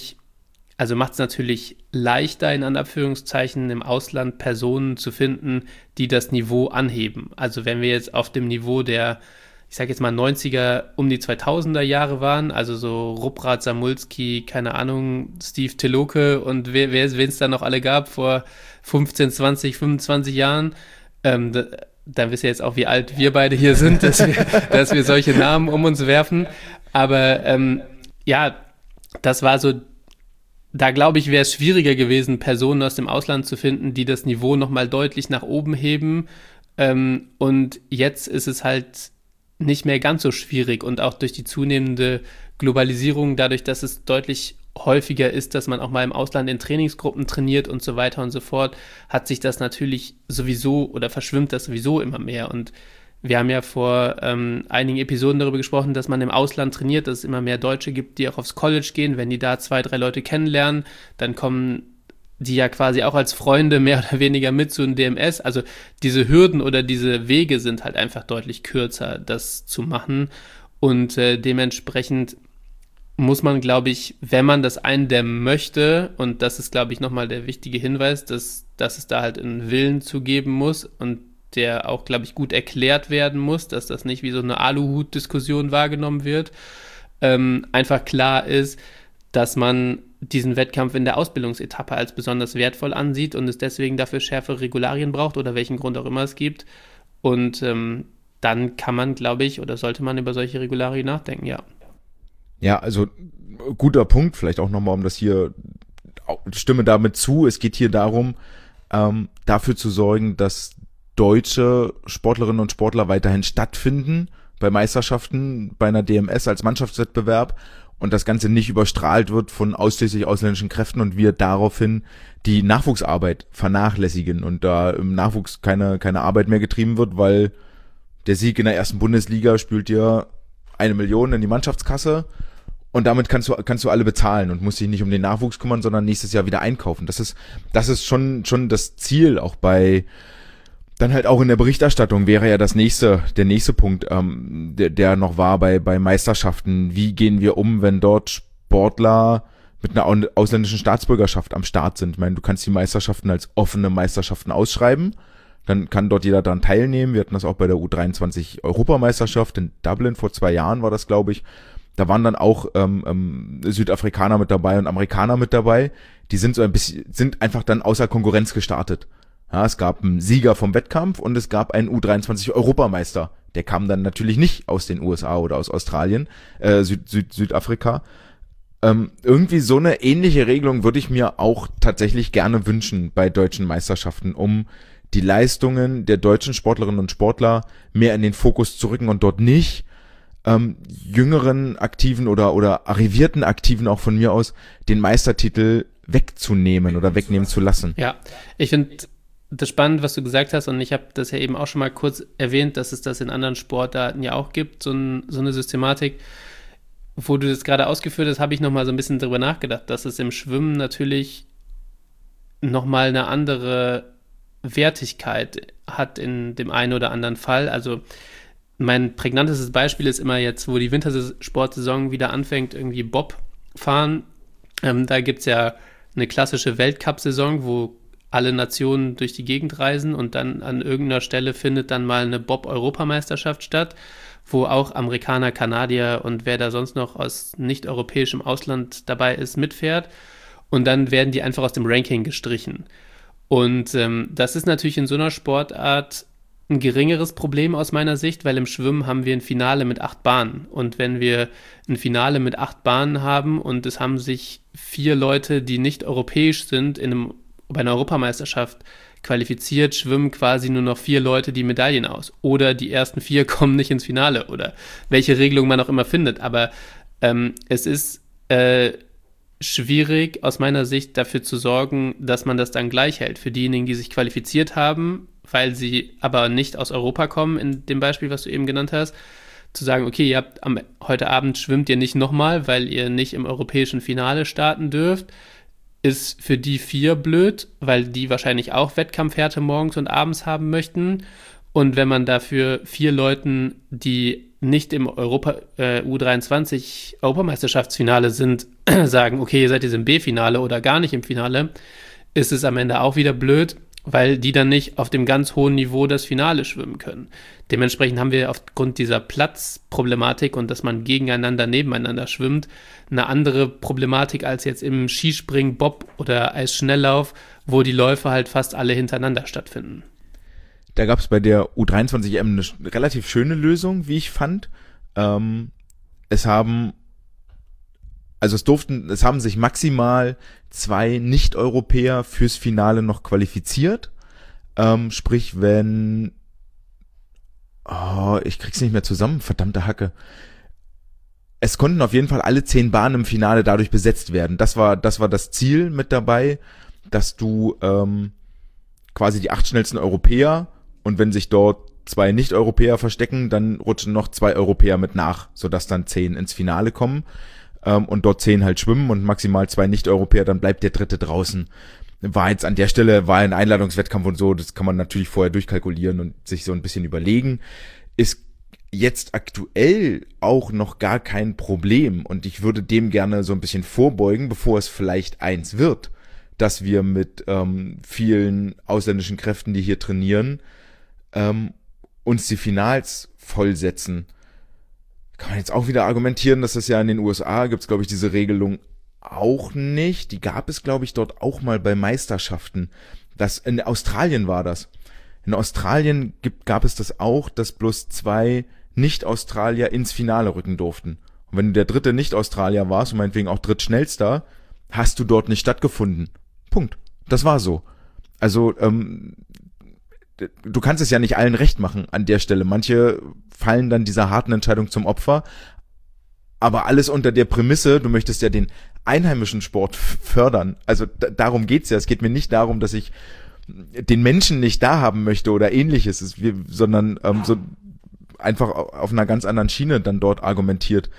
es natürlich leichter, in Anführungszeichen, im Ausland Personen zu finden, die das Niveau anheben. Also wenn wir jetzt auf dem Niveau der, ich sage jetzt mal 90er, um die 2000er Jahre waren, also so Rupprat, Samulski, keine Ahnung, Steve Teloke und wen es da noch alle gab vor 15, 20, 25 Jahren, dann wisst ihr jetzt auch, wie alt wir beide hier sind, dass wir solche Namen um uns werfen. Aber ja, das war so. Da glaube ich, wäre es schwieriger gewesen, Personen aus dem Ausland zu finden, die das Niveau nochmal deutlich nach oben heben. Und jetzt ist es halt nicht mehr ganz so schwierig. Und auch durch die zunehmende Globalisierung, dadurch, dass es deutlich häufiger ist, dass man auch mal im Ausland in Trainingsgruppen trainiert und so weiter und so fort, hat sich das natürlich sowieso oder verschwimmt das sowieso immer mehr. Und wir haben ja vor einigen Episoden darüber gesprochen, dass man im Ausland trainiert, dass es immer mehr Deutsche gibt, die auch aufs College gehen. Wenn die da 2, 3 Leute kennenlernen, dann kommen die ja quasi auch als Freunde mehr oder weniger mit zu einem DMS. Also diese Hürden oder diese Wege sind halt einfach deutlich kürzer, das zu machen. Und dementsprechend muss man, glaube ich, wenn man das eindämmen möchte, und das ist, glaube ich, nochmal der wichtige Hinweis, dass es da halt einen Willen zu geben muss und der auch, glaube ich, gut erklärt werden muss, dass das nicht wie so eine Aluhut-Diskussion wahrgenommen wird, einfach klar ist, dass man diesen Wettkampf in der Ausbildungsetappe als besonders wertvoll ansieht und es deswegen dafür schärfere Regularien braucht oder welchen Grund auch immer es gibt. Und dann kann man, glaube ich, oder sollte man über solche Regularien nachdenken, ja. Ja, also guter Punkt, vielleicht auch nochmal, um das hier, stimme damit zu, es geht hier darum, dafür zu sorgen, dass deutsche Sportlerinnen und Sportler weiterhin stattfinden bei Meisterschaften, bei einer DMS als Mannschaftswettbewerb und das Ganze nicht überstrahlt wird von ausschließlich ausländischen Kräften und wir daraufhin die Nachwuchsarbeit vernachlässigen und da im Nachwuchs keine Arbeit mehr getrieben wird, weil der Sieg in der ersten Bundesliga spült dir 1 Million in die Mannschaftskasse und damit kannst du alle bezahlen und musst dich nicht um den Nachwuchs kümmern, sondern nächstes Jahr wieder einkaufen. Das ist schon das Ziel, auch dann halt auch in der Berichterstattung wäre ja der nächste Punkt, der noch war bei Meisterschaften. Wie gehen wir um, wenn dort Sportler mit einer ausländischen Staatsbürgerschaft am Start sind? Ich meine, du kannst die Meisterschaften als offene Meisterschaften ausschreiben, dann kann dort jeder daran teilnehmen. Wir hatten das auch bei der U23 Europameisterschaft in Dublin vor 2 Jahren war das, glaube ich. Da waren dann auch Südafrikaner mit dabei und Amerikaner mit dabei. Die sind einfach dann außer Konkurrenz gestartet. Ja, es gab einen Sieger vom Wettkampf und es gab einen U23-Europameister. Der kam dann natürlich nicht aus den USA oder aus Australien, Südafrika. Irgendwie so eine ähnliche Regelung würde ich mir auch tatsächlich gerne wünschen bei deutschen Meisterschaften, um die Leistungen der deutschen Sportlerinnen und Sportler mehr in den Fokus zu rücken und dort nicht jüngeren Aktiven oder arrivierten Aktiven auch von mir aus den Meistertitel wegzunehmen oder wegnehmen zu lassen. Ja, ich finde das spannend, was du gesagt hast, und ich habe das ja eben auch schon mal kurz erwähnt, dass es das in anderen Sportarten ja auch gibt, so eine Systematik. Wo du das gerade ausgeführt hast, habe ich nochmal so ein bisschen drüber nachgedacht, dass es im Schwimmen natürlich nochmal eine andere Wertigkeit hat in dem einen oder anderen Fall. Also mein prägnantestes Beispiel ist immer jetzt, wo die Wintersportsaison wieder anfängt, irgendwie Bob fahren. Da gibt es ja eine klassische Weltcup-Saison, wo alle Nationen durch die Gegend reisen und dann an irgendeiner Stelle findet dann mal eine Bob-Europameisterschaft statt, wo auch Amerikaner, Kanadier und wer da sonst noch aus nicht-europäischem Ausland dabei ist, mitfährt. Und dann werden die einfach aus dem Ranking gestrichen. Und das ist natürlich in so einer Sportart ein geringeres Problem aus meiner Sicht, weil im Schwimmen haben wir ein Finale mit 8 Bahnen. Und wenn wir ein Finale mit 8 Bahnen haben und es haben sich 4 Leute, die nicht europäisch sind, bei einer Europameisterschaft qualifiziert, schwimmen quasi nur noch 4 Leute die Medaillen aus. Oder die ersten 4 kommen nicht ins Finale oder welche Regelung man auch immer findet. Aber es ist schwierig aus meiner Sicht dafür zu sorgen, dass man das dann gleich hält. Für diejenigen, die sich qualifiziert haben, weil sie aber nicht aus Europa kommen, in dem Beispiel, was du eben genannt hast, zu sagen, okay, heute Abend schwimmt ihr nicht nochmal, weil ihr nicht im europäischen Finale starten dürft, ist für die 4 blöd, weil die wahrscheinlich auch Wettkampfhärte morgens und abends haben möchten. Und wenn man dafür 4 Leuten, die nicht im U23 Europameisterschaftsfinale sind, sagen, okay, ihr seid jetzt im B-Finale oder gar nicht im Finale, ist es am Ende auch wieder blöd, weil die dann nicht auf dem ganz hohen Niveau das Finale schwimmen können. Dementsprechend haben wir aufgrund dieser Platzproblematik und dass man gegeneinander, nebeneinander schwimmt, eine andere Problematik als jetzt im Skispringen, Bob oder Eisschnelllauf, wo die Läufe halt fast alle hintereinander stattfinden. Da gab es bei der U23 eine relativ schöne Lösung, wie ich fand. Es haben sich maximal 2 Nicht-Europäer fürs Finale noch qualifiziert. Sprich, wenn ich krieg's nicht mehr zusammen, verdammte Hacke. Es konnten auf jeden Fall alle 10 Bahnen im Finale dadurch besetzt werden. Das war das Ziel mit dabei, dass du quasi die 8 schnellsten Europäer und wenn sich dort 2 Nicht-Europäer verstecken, dann rutschen noch 2 Europäer mit nach, sodass dann 10 ins Finale kommen. Und dort 10 halt schwimmen und maximal 2 Nicht-Europäer, dann bleibt der 3. draußen. War jetzt an der Stelle, war ein Einladungswettkampf und so, das kann man natürlich vorher durchkalkulieren und sich so ein bisschen überlegen. Ist jetzt aktuell auch noch gar kein Problem und ich würde dem gerne so ein bisschen vorbeugen, bevor es vielleicht eins wird, dass wir mit vielen ausländischen Kräften, die hier trainieren, uns die Finals vollsetzen. Kann man jetzt auch wieder argumentieren, dass das ja in den USA gibt's, glaube ich, diese Regelung auch nicht. Die gab es, glaube ich, dort auch mal bei Meisterschaften. In Australien war das. In Australien gab es das auch, dass bloß 2 Nicht-Australier ins Finale rücken durften. Und wenn du der 3. Nicht-Australier warst und meinetwegen auch drittschnellster, hast du dort nicht stattgefunden. Punkt. Das war so. Also, du kannst es ja nicht allen recht machen an der Stelle. Manche fallen dann dieser harten Entscheidung zum Opfer. aber alles unter der Prämisse, du möchtest ja den einheimischen Sport fördern. Also darum geht's ja. Es geht mir nicht darum, dass ich den Menschen nicht da haben möchte oder ähnliches, sondern so einfach auf einer ganz anderen Schiene dann dort argumentiert.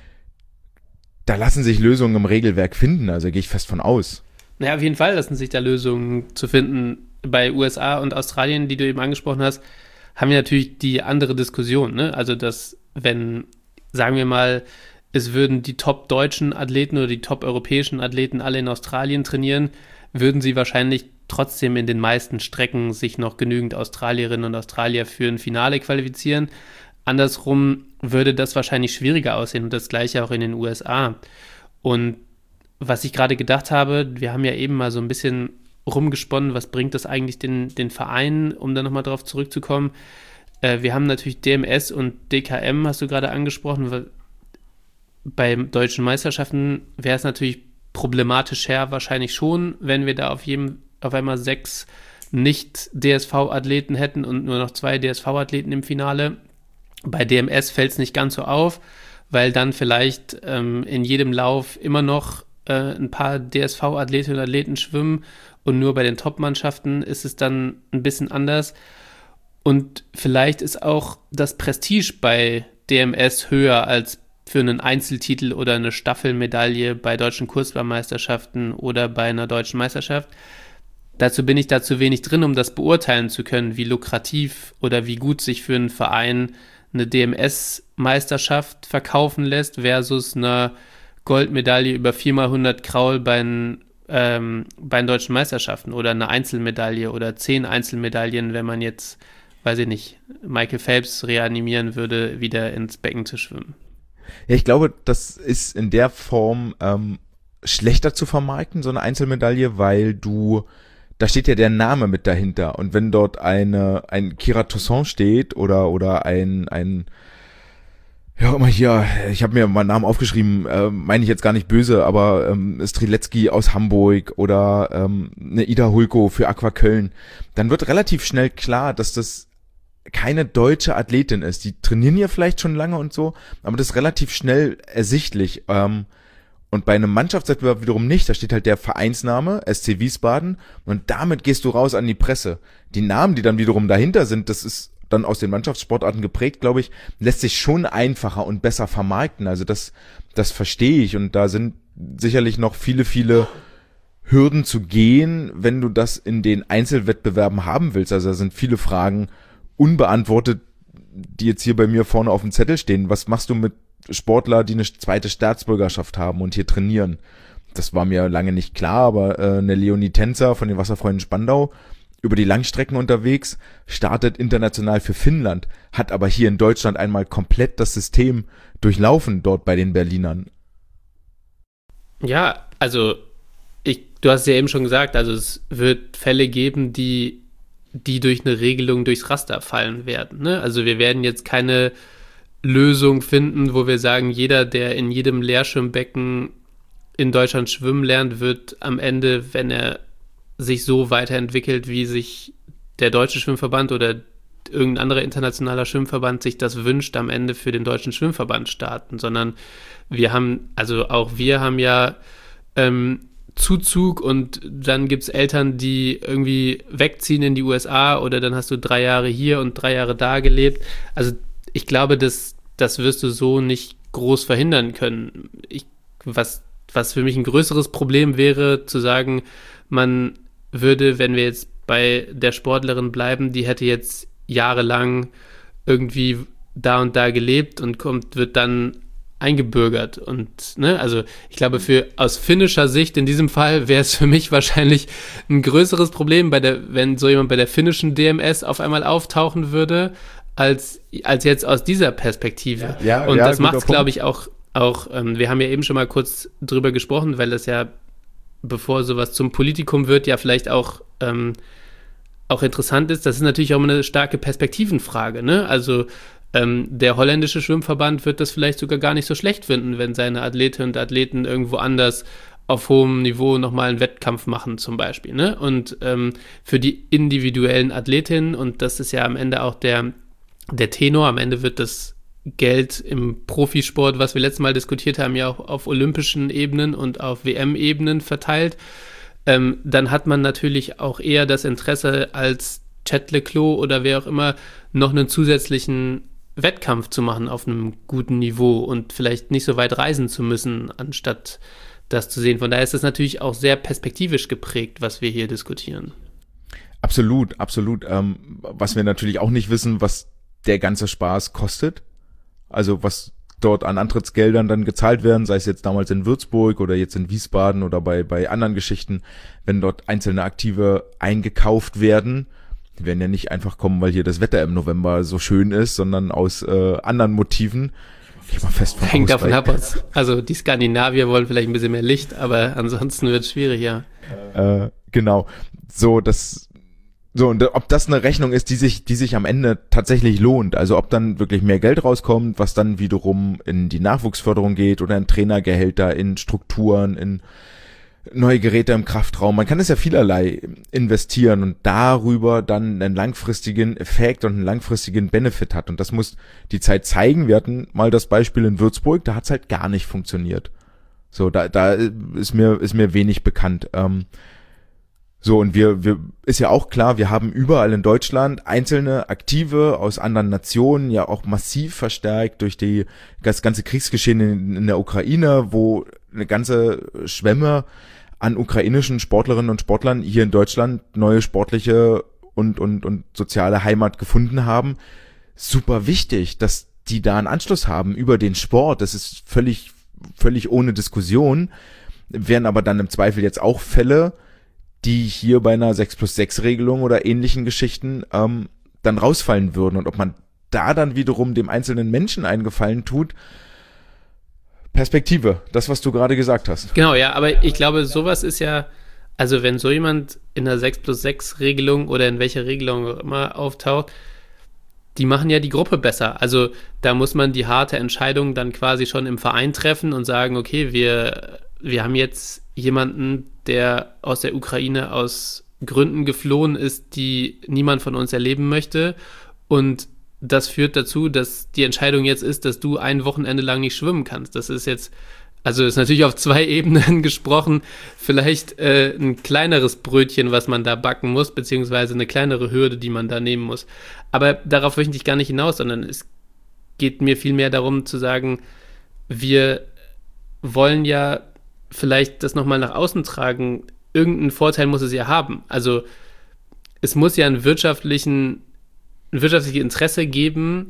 Da lassen sich Lösungen im Regelwerk finden, also gehe ich fest von aus. Naja, auf jeden Fall lassen sich da Lösungen zu finden. Bei USA und Australien, die du eben angesprochen hast, haben wir natürlich die andere Diskussion, ne? Also, dass wenn, sagen wir mal, es würden die top-deutschen Athleten oder die top-europäischen Athleten alle in Australien trainieren, würden sie wahrscheinlich trotzdem in den meisten Strecken sich noch genügend Australierinnen und Australier für ein Finale qualifizieren. Andersrum würde das wahrscheinlich schwieriger aussehen und das Gleiche auch in den USA. Und was ich gerade gedacht habe, wir haben ja eben mal so ein bisschen rumgesponnen, was bringt das eigentlich den Vereinen, um da nochmal drauf zurückzukommen. Wir haben natürlich DMS und DKM, hast du gerade angesprochen, weil bei deutschen Meisterschaften wäre es natürlich problematischer wahrscheinlich schon, wenn wir da auf einmal 6 Nicht-DSV-Athleten hätten und nur noch 2 DSV-Athleten im Finale. Bei DMS fällt es nicht ganz so auf, weil dann vielleicht in jedem Lauf immer noch ein paar DSV-Athletinnen und Athleten schwimmen und nur bei den Top-Mannschaften ist es dann ein bisschen anders. Und vielleicht ist auch das Prestige bei DMS höher als für einen Einzeltitel oder eine Staffelmedaille bei deutschen Kurzbahnmeisterschaften oder bei einer deutschen Meisterschaft. Dazu bin ich da zu wenig drin, um das beurteilen zu können, wie lukrativ oder wie gut sich für einen Verein eine DMS-Meisterschaft verkaufen lässt versus eine Goldmedaille über 4x100 Kraul bei den deutschen Meisterschaften oder eine Einzelmedaille oder 10 Einzelmedaillen, wenn man jetzt, weiß ich nicht, Michael Phelps reanimieren würde, wieder ins Becken zu schwimmen. Ja, ich glaube, das ist in der Form schlechter zu vermarkten, so eine Einzelmedaille, weil da steht ja der Name mit dahinter. Und wenn dort ein Kira Toussaint steht oder ein ja, immer hier, ich habe mir mal einen Namen aufgeschrieben, meine ich jetzt gar nicht böse, aber Strzelecki aus Hamburg oder eine Ida Hulko für Aqua Köln, dann wird relativ schnell klar, dass das keine deutsche Athletin ist. Die trainieren ja vielleicht schon lange und so, aber das ist relativ schnell ersichtlich. Und bei einem Mannschaftswettbewerb wiederum nicht. Da steht halt der Vereinsname, SC Wiesbaden, und damit gehst du raus an die Presse. Die Namen, die dann wiederum dahinter sind, das ist dann aus den Mannschaftssportarten geprägt, glaube ich, lässt sich schon einfacher und besser vermarkten. Also das verstehe ich, und da sind sicherlich noch viele, viele Hürden zu gehen, wenn du das in den Einzelwettbewerben haben willst. Also da sind viele Fragen unbeantwortet, die jetzt hier bei mir vorne auf dem Zettel stehen. Was machst du mit Sportler, die eine zweite Staatsbürgerschaft haben und hier trainieren? Das war mir lange nicht klar, aber eine Leonie Tänzer von den Wasserfreunden Spandau, über die Langstrecken unterwegs, startet international für Finnland, hat aber hier in Deutschland einmal komplett das System durchlaufen dort bei den Berlinern. Ja, also du hast ja eben schon gesagt, also es wird Fälle geben, die durch eine Regelung durchs Raster fallen werden, ne? Also wir werden jetzt keine Lösung finden, wo wir sagen, jeder, der in jedem Leerschwimmbecken in Deutschland schwimmen lernt, wird am Ende, wenn er sich so weiterentwickelt, wie sich der Deutsche Schwimmverband oder irgendein anderer internationaler Schwimmverband sich das wünscht, am Ende für den Deutschen Schwimmverband starten, sondern wir haben ja Zuzug, und dann gibt es Eltern, die irgendwie wegziehen in die USA, oder dann hast du 3 Jahre hier und 3 Jahre da gelebt. Also ich glaube, das wirst du so nicht groß verhindern können. Was für mich ein größeres Problem wäre, zu sagen, man würde, wenn wir jetzt bei der Sportlerin bleiben, die hätte jetzt jahrelang irgendwie da und da gelebt und wird dann eingebürgert. Und ne, also ich glaube, aus finnischer Sicht in diesem Fall wäre es für mich wahrscheinlich ein größeres Problem, wenn so jemand bei der finnischen DMS auf einmal auftauchen würde, als jetzt aus dieser Perspektive. Ja, und das macht es, glaube ich, auch, wir haben ja eben schon mal kurz drüber gesprochen, weil das ja, bevor sowas zum Politikum wird, ja vielleicht auch interessant ist. Das ist natürlich auch eine starke Perspektivenfrage, ne? Also der holländische Schwimmverband wird das vielleicht sogar gar nicht so schlecht finden, wenn seine Athletinnen und Athleten irgendwo anders auf hohem Niveau nochmal einen Wettkampf machen zum Beispiel, ne? Und für die individuellen Athletinnen, und das ist ja am Ende auch der Tenor, am Ende wird das Geld im Profisport, was wir letztes Mal diskutiert haben, ja auch auf olympischen Ebenen und auf WM-Ebenen verteilt, dann hat man natürlich auch eher das Interesse als Chet Leclos oder wer auch immer noch einen zusätzlichen Wettkampf zu machen auf einem guten Niveau und vielleicht nicht so weit reisen zu müssen, anstatt das zu sehen. Von daher ist es natürlich auch sehr perspektivisch geprägt, was wir hier diskutieren. Absolut, absolut. Was wir natürlich auch nicht wissen, was der ganze Spaß kostet. Also was dort an Antrittsgeldern dann gezahlt werden, sei es jetzt damals in Würzburg oder jetzt in Wiesbaden oder bei anderen Geschichten, wenn dort einzelne Aktive eingekauft werden. Die werden ja nicht einfach kommen, weil hier das Wetter im November so schön ist, sondern aus anderen Motiven. Ich mal fest von Hängt davon ab. Also die Skandinavier wollen vielleicht ein bisschen mehr Licht, aber ansonsten wird es schwierig, ja. Genau. Und ob das eine Rechnung ist, die sich am Ende tatsächlich lohnt, also ob dann wirklich mehr Geld rauskommt, was dann wiederum in die Nachwuchsförderung geht oder in Trainergehälter, in Strukturen, in neue Geräte im Kraftraum. Man kann es ja vielerlei investieren und darüber dann einen langfristigen Effekt und einen langfristigen Benefit hat. Und das muss die Zeit zeigen. Wir hatten mal das Beispiel in Würzburg, da hat es halt gar nicht funktioniert. So, da ist mir wenig bekannt. So, und wir ist ja auch klar, wir haben überall in Deutschland einzelne Aktive aus anderen Nationen, ja auch massiv verstärkt durch das ganze Kriegsgeschehen in der Ukraine, wo eine ganze Schwemme an ukrainischen Sportlerinnen und Sportlern hier in Deutschland neue sportliche und soziale Heimat gefunden haben. Super wichtig, dass die da einen Anschluss haben über den Sport. Das ist völlig ohne Diskussion. Wären aber dann im Zweifel jetzt auch Fälle, die hier bei einer 6+6-Regelung oder ähnlichen Geschichten dann rausfallen würden. Und ob man da dann wiederum dem einzelnen Menschen einen Gefallen tut, Perspektive, das, was du gerade gesagt hast. Genau, ja, aber ich glaube, sowas ist ja, also wenn so jemand in der 6+6-Regelung oder in welcher Regelung auch immer auftaucht, die machen ja die Gruppe besser. Also da muss man die harte Entscheidung dann quasi schon im Verein treffen und sagen, okay, wir haben jetzt jemanden, der aus der Ukraine aus Gründen geflohen ist, die niemand von uns erleben möchte. Und das führt dazu, dass die Entscheidung jetzt ist, dass du ein Wochenende lang nicht schwimmen kannst. Das ist jetzt, also ist natürlich auf 2 Ebenen gesprochen, vielleicht ein kleineres Brötchen, was man da backen muss, beziehungsweise eine kleinere Hürde, die man da nehmen muss. Aber darauf möchte ich gar nicht hinaus, sondern es geht mir vielmehr darum zu sagen, wir wollen ja vielleicht das nochmal nach außen tragen, irgendeinen Vorteil muss es ja haben. Also es muss ja ein wirtschaftliches Interesse geben,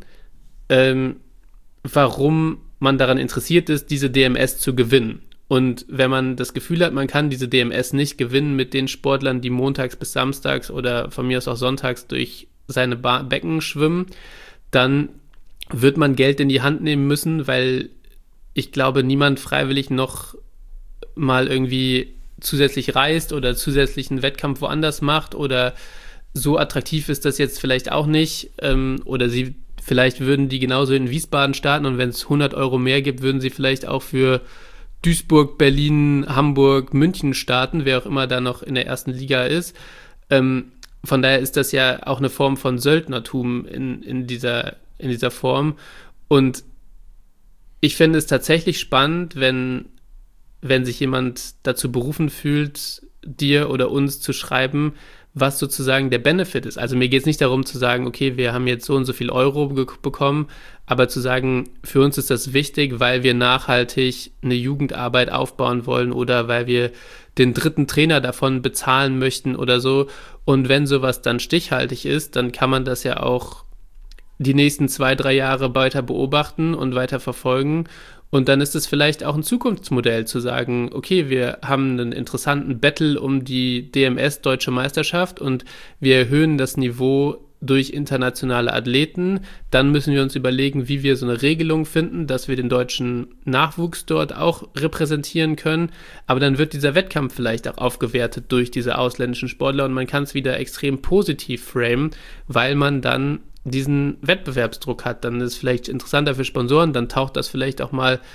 warum man daran interessiert ist, diese DMS zu gewinnen. Und wenn man das Gefühl hat, man kann diese DMS nicht gewinnen mit den Sportlern, die montags bis samstags oder von mir aus auch sonntags durch seine Becken schwimmen, dann wird man Geld in die Hand nehmen müssen, weil ich glaube, niemand freiwillig noch mal irgendwie zusätzlich reist oder zusätzlichen Wettkampf woanders macht oder so attraktiv ist das jetzt vielleicht auch nicht, oder vielleicht würden die genauso in Wiesbaden starten und wenn es 100 Euro mehr gibt, würden sie vielleicht auch für Duisburg, Berlin, Hamburg, München starten, wer auch immer da noch in der ersten Liga ist. Von daher ist das ja auch eine Form von Söldnertum in dieser Form und ich finde es tatsächlich spannend, wenn sich jemand dazu berufen fühlt, dir oder uns zu schreiben, was sozusagen der Benefit ist. Also mir geht es nicht darum zu sagen, okay, wir haben jetzt so und so viel Euro bekommen, aber zu sagen, für uns ist das wichtig, weil wir nachhaltig eine Jugendarbeit aufbauen wollen oder weil wir den 3. Trainer davon bezahlen möchten oder so. Und wenn sowas dann stichhaltig ist, dann kann man das ja auch die nächsten 2-3 Jahre weiter beobachten und weiter verfolgen. Und dann ist es vielleicht auch ein Zukunftsmodell zu sagen, okay, wir haben einen interessanten Battle um die DMS Deutsche Meisterschaft und wir erhöhen das Niveau durch internationale Athleten. Dann müssen wir uns überlegen, wie wir so eine Regelung finden, dass wir den deutschen Nachwuchs dort auch repräsentieren können. Aber dann wird dieser Wettkampf vielleicht auch aufgewertet durch diese ausländischen Sportler und man kann es wieder extrem positiv framen, weil man dann diesen Wettbewerbsdruck hat, dann ist es vielleicht interessanter für Sponsoren, dann taucht das vielleicht auch mal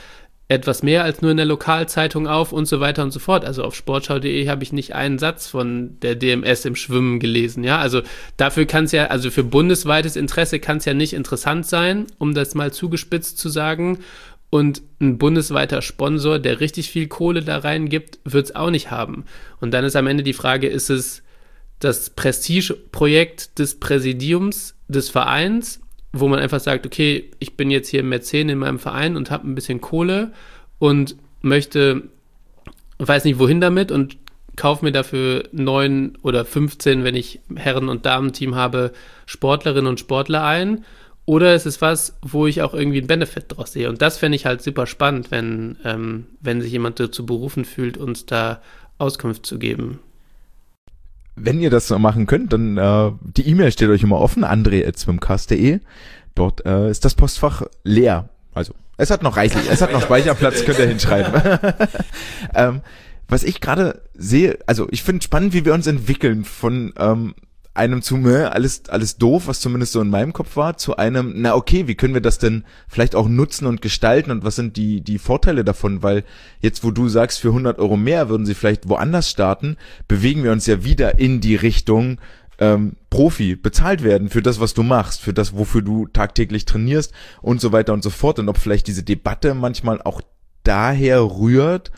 etwas mehr als nur in der Lokalzeitung auf und so weiter und so fort. Also auf sportschau.de habe ich nicht einen Satz von der DMS im Schwimmen gelesen. Ja, also dafür kann es ja, also für bundesweites Interesse kann es ja nicht interessant sein, um das mal zugespitzt zu sagen. Und ein bundesweiter Sponsor, der richtig viel Kohle da reingibt, wird es auch nicht haben. Und dann ist am Ende die Frage, ist es das Prestigeprojekt des Präsidiums des Vereins, wo man einfach sagt, okay, ich bin jetzt hier Mäzen in meinem Verein und habe ein bisschen Kohle und möchte, weiß nicht wohin damit und kaufe mir dafür 9 oder 15, wenn ich Herren- und Damenteam habe, Sportlerinnen und Sportler ein. Oder ist es was, wo ich auch irgendwie einen Benefit draus sehe? Und das fände ich halt super spannend, wenn sich jemand dazu berufen fühlt, uns da Auskunft zu geben. Wenn ihr das so machen könnt, dann die E-Mail steht euch immer offen, andre@swimcast.de. Dort ist das Postfach leer. Also es hat noch reichlich, es hat noch Speicherplatz, könnt ihr hinschreiben. Was ich gerade sehe, also ich finde spannend, wie wir uns entwickeln von einem zu mir alles doof, was zumindest so in meinem Kopf war, zu einem, na okay, wie können wir das denn vielleicht auch nutzen und gestalten und was sind die Vorteile davon, weil jetzt, wo du sagst, für 100 Euro mehr würden sie vielleicht woanders starten, bewegen wir uns ja wieder in die Richtung Profi, bezahlt werden für das, was du machst, für das, wofür du tagtäglich trainierst und so weiter und so fort und ob vielleicht diese Debatte manchmal auch daher rührt,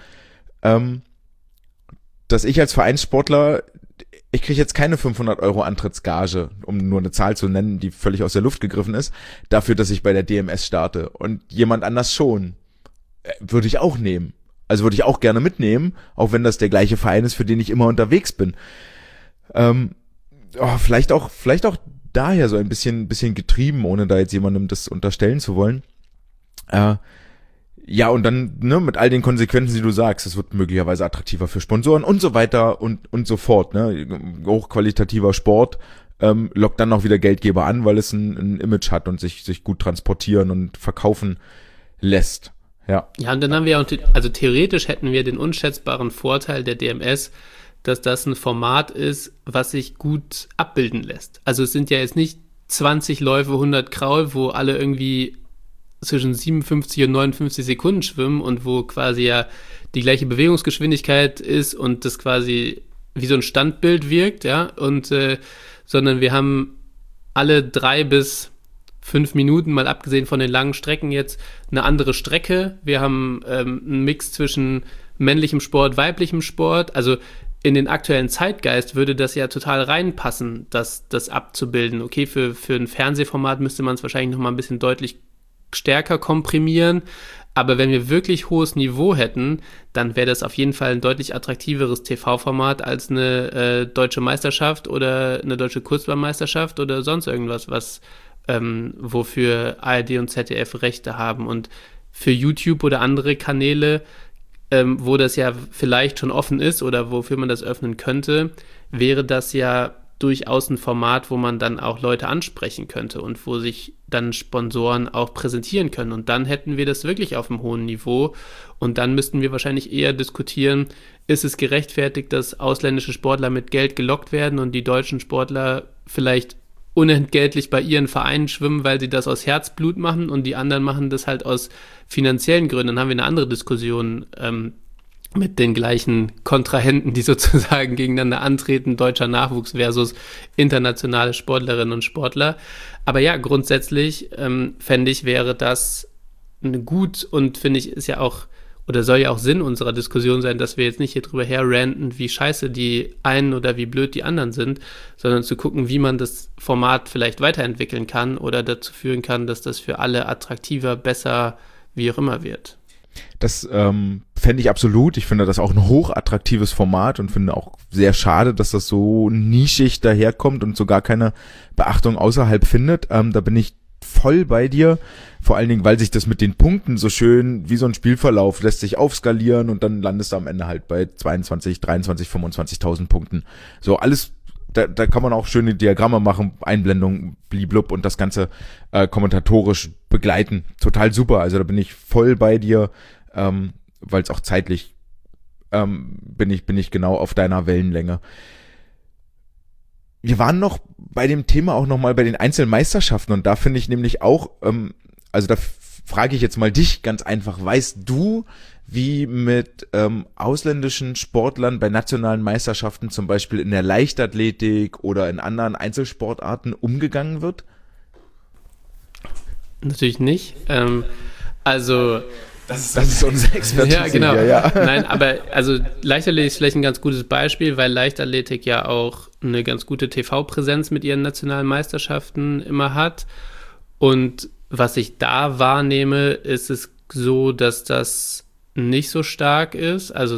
dass ich als Vereinssportler ich kriege jetzt keine 500 Euro Antrittsgage, um nur eine Zahl zu nennen, die völlig aus der Luft gegriffen ist, dafür, dass ich bei der DMS starte. Und jemand anders schon. Würde ich auch nehmen. Also würde ich auch gerne mitnehmen, auch wenn das der gleiche Verein ist, für den ich immer unterwegs bin. Vielleicht auch daher so ein bisschen getrieben, ohne da jetzt jemandem das unterstellen zu wollen. Ja, und dann mit all den Konsequenzen, die du sagst, es wird möglicherweise attraktiver für Sponsoren und so weiter und so fort. Hochqualitativer Sport lockt dann auch wieder Geldgeber an, weil es ein Image hat und sich gut transportieren und verkaufen lässt. Ja, und dann haben wir auch, also theoretisch hätten wir den unschätzbaren Vorteil der DMS, dass das ein Format ist, was sich gut abbilden lässt. Also es sind ja jetzt nicht 20 Läufe, 100 Kraul, wo alle irgendwie zwischen 57 und 59 Sekunden schwimmen und wo quasi ja die gleiche Bewegungsgeschwindigkeit ist und das quasi wie so ein Standbild wirkt, ja, und sondern wir haben alle 3 bis 5 Minuten, mal abgesehen von den langen Strecken jetzt, eine andere Strecke. Wir haben einen Mix zwischen männlichem Sport, weiblichem Sport, also in den aktuellen Zeitgeist würde das ja total reinpassen, das abzubilden. Okay, für ein Fernsehformat müsste man es wahrscheinlich noch mal ein bisschen deutlich stärker komprimieren, aber wenn wir wirklich hohes Niveau hätten, dann wäre das auf jeden Fall ein deutlich attraktiveres TV-Format als eine deutsche Meisterschaft oder eine deutsche Kurzbahnmeisterschaft oder sonst irgendwas, was wofür ARD und ZDF Rechte haben. Und für YouTube oder andere Kanäle, wo das ja vielleicht schon offen ist oder wofür man das öffnen könnte, wäre das ja durchaus ein Format, wo man dann auch Leute ansprechen könnte und wo sich dann Sponsoren auch präsentieren können. Und dann hätten wir das wirklich auf einem hohen Niveau. Und dann müssten wir wahrscheinlich eher diskutieren, ist es gerechtfertigt, dass ausländische Sportler mit Geld gelockt werden und die deutschen Sportler vielleicht unentgeltlich bei ihren Vereinen schwimmen, weil sie das aus Herzblut machen und die anderen machen das halt aus finanziellen Gründen. Dann haben wir eine andere Diskussion mit den gleichen Kontrahenten, die sozusagen gegeneinander antreten, deutscher Nachwuchs versus internationale Sportlerinnen und Sportler. Aber ja, grundsätzlich fände ich, wäre das gut und finde ich, ist ja auch, oder soll ja auch Sinn unserer Diskussion sein, dass wir jetzt nicht hier drüber herranten, wie scheiße die einen oder wie blöd die anderen sind, sondern zu gucken, wie man das Format vielleicht weiterentwickeln kann oder dazu führen kann, dass das für alle attraktiver, besser, wie auch immer wird. Das fände ich absolut. Ich finde das auch ein hochattraktives Format und finde auch sehr schade, dass das so nischig daherkommt und so gar keine Beachtung außerhalb findet. Da bin ich voll bei dir. Vor allen Dingen, weil sich das mit den Punkten so schön wie so ein Spielverlauf lässt sich aufskalieren und dann landest du am Ende halt bei 22, 23, 25.000 Punkten. So alles, da kann man auch schöne Diagramme machen, Einblendung, bliblub und das Ganze kommentatorisch begleiten. Total super. Also da bin ich voll bei dir, weil es auch zeitlich bin ich genau auf deiner Wellenlänge. Wir waren noch bei dem Thema auch nochmal bei den einzelnen Meisterschaften und da finde ich nämlich auch, also da frage ich jetzt mal dich ganz einfach, weißt du, wie mit ausländischen Sportlern bei nationalen Meisterschaften zum Beispiel in der Leichtathletik oder in anderen Einzelsportarten umgegangen wird? Natürlich nicht. Also das ist unser Expertise. Ja, genau. Hier, ja. Nein, aber also Leichtathletik ist vielleicht ein ganz gutes Beispiel, weil Leichtathletik ja auch eine ganz gute TV-Präsenz mit ihren nationalen Meisterschaften immer hat. Und was ich da wahrnehme, ist es so, dass das nicht so stark ist. Also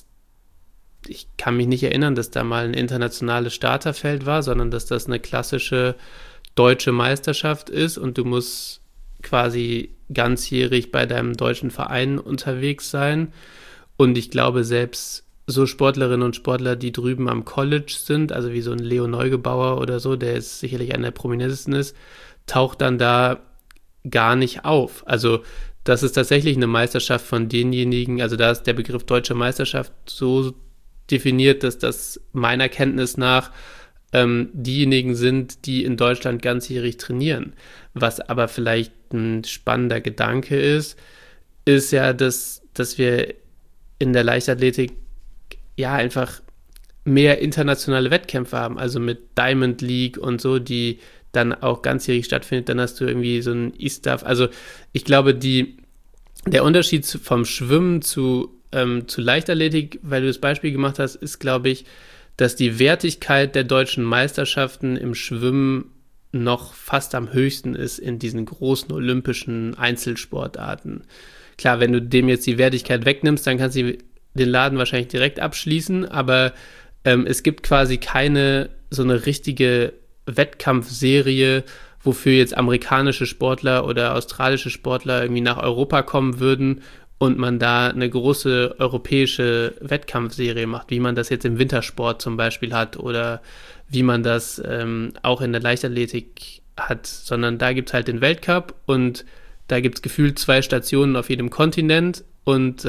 ich kann mich nicht erinnern, dass da mal ein internationales Starterfeld war, sondern dass das eine klassische deutsche Meisterschaft ist und du musst quasi ganzjährig bei deinem deutschen Verein unterwegs sein. Und ich glaube, selbst so Sportlerinnen und Sportler, die drüben am College sind, also wie so ein Leo Neugebauer oder so, der jetzt sicherlich einer der prominentesten ist, taucht dann da gar nicht auf. Also das ist tatsächlich eine Meisterschaft von denjenigen, also da ist der Begriff deutsche Meisterschaft so definiert, dass das meiner Kenntnis nach diejenigen sind, die in Deutschland ganzjährig trainieren. Was aber vielleicht ein spannender Gedanke ist ja, dass wir in der Leichtathletik ja einfach mehr internationale Wettkämpfe haben, also mit Diamond League und so, die dann auch ganzjährig stattfindet, dann hast du irgendwie so ein ISTAF. Also ich glaube, der Unterschied vom Schwimmen zu Leichtathletik, weil du das Beispiel gemacht hast, ist, glaube ich, dass die Wertigkeit der deutschen Meisterschaften im Schwimmen noch fast am höchsten ist in diesen großen olympischen Einzelsportarten. Klar, wenn du dem jetzt die Wertigkeit wegnimmst, dann kannst du den Laden wahrscheinlich direkt abschließen, aber es gibt quasi keine so eine richtige Wettkampfserie, wofür jetzt amerikanische Sportler oder australische Sportler irgendwie nach Europa kommen würden und man da eine große europäische Wettkampfserie macht, wie man das jetzt im Wintersport zum Beispiel hat oder wie man das auch in der Leichtathletik hat, sondern da gibt es halt den Weltcup und da gibt es gefühlt 2 Stationen auf jedem Kontinent und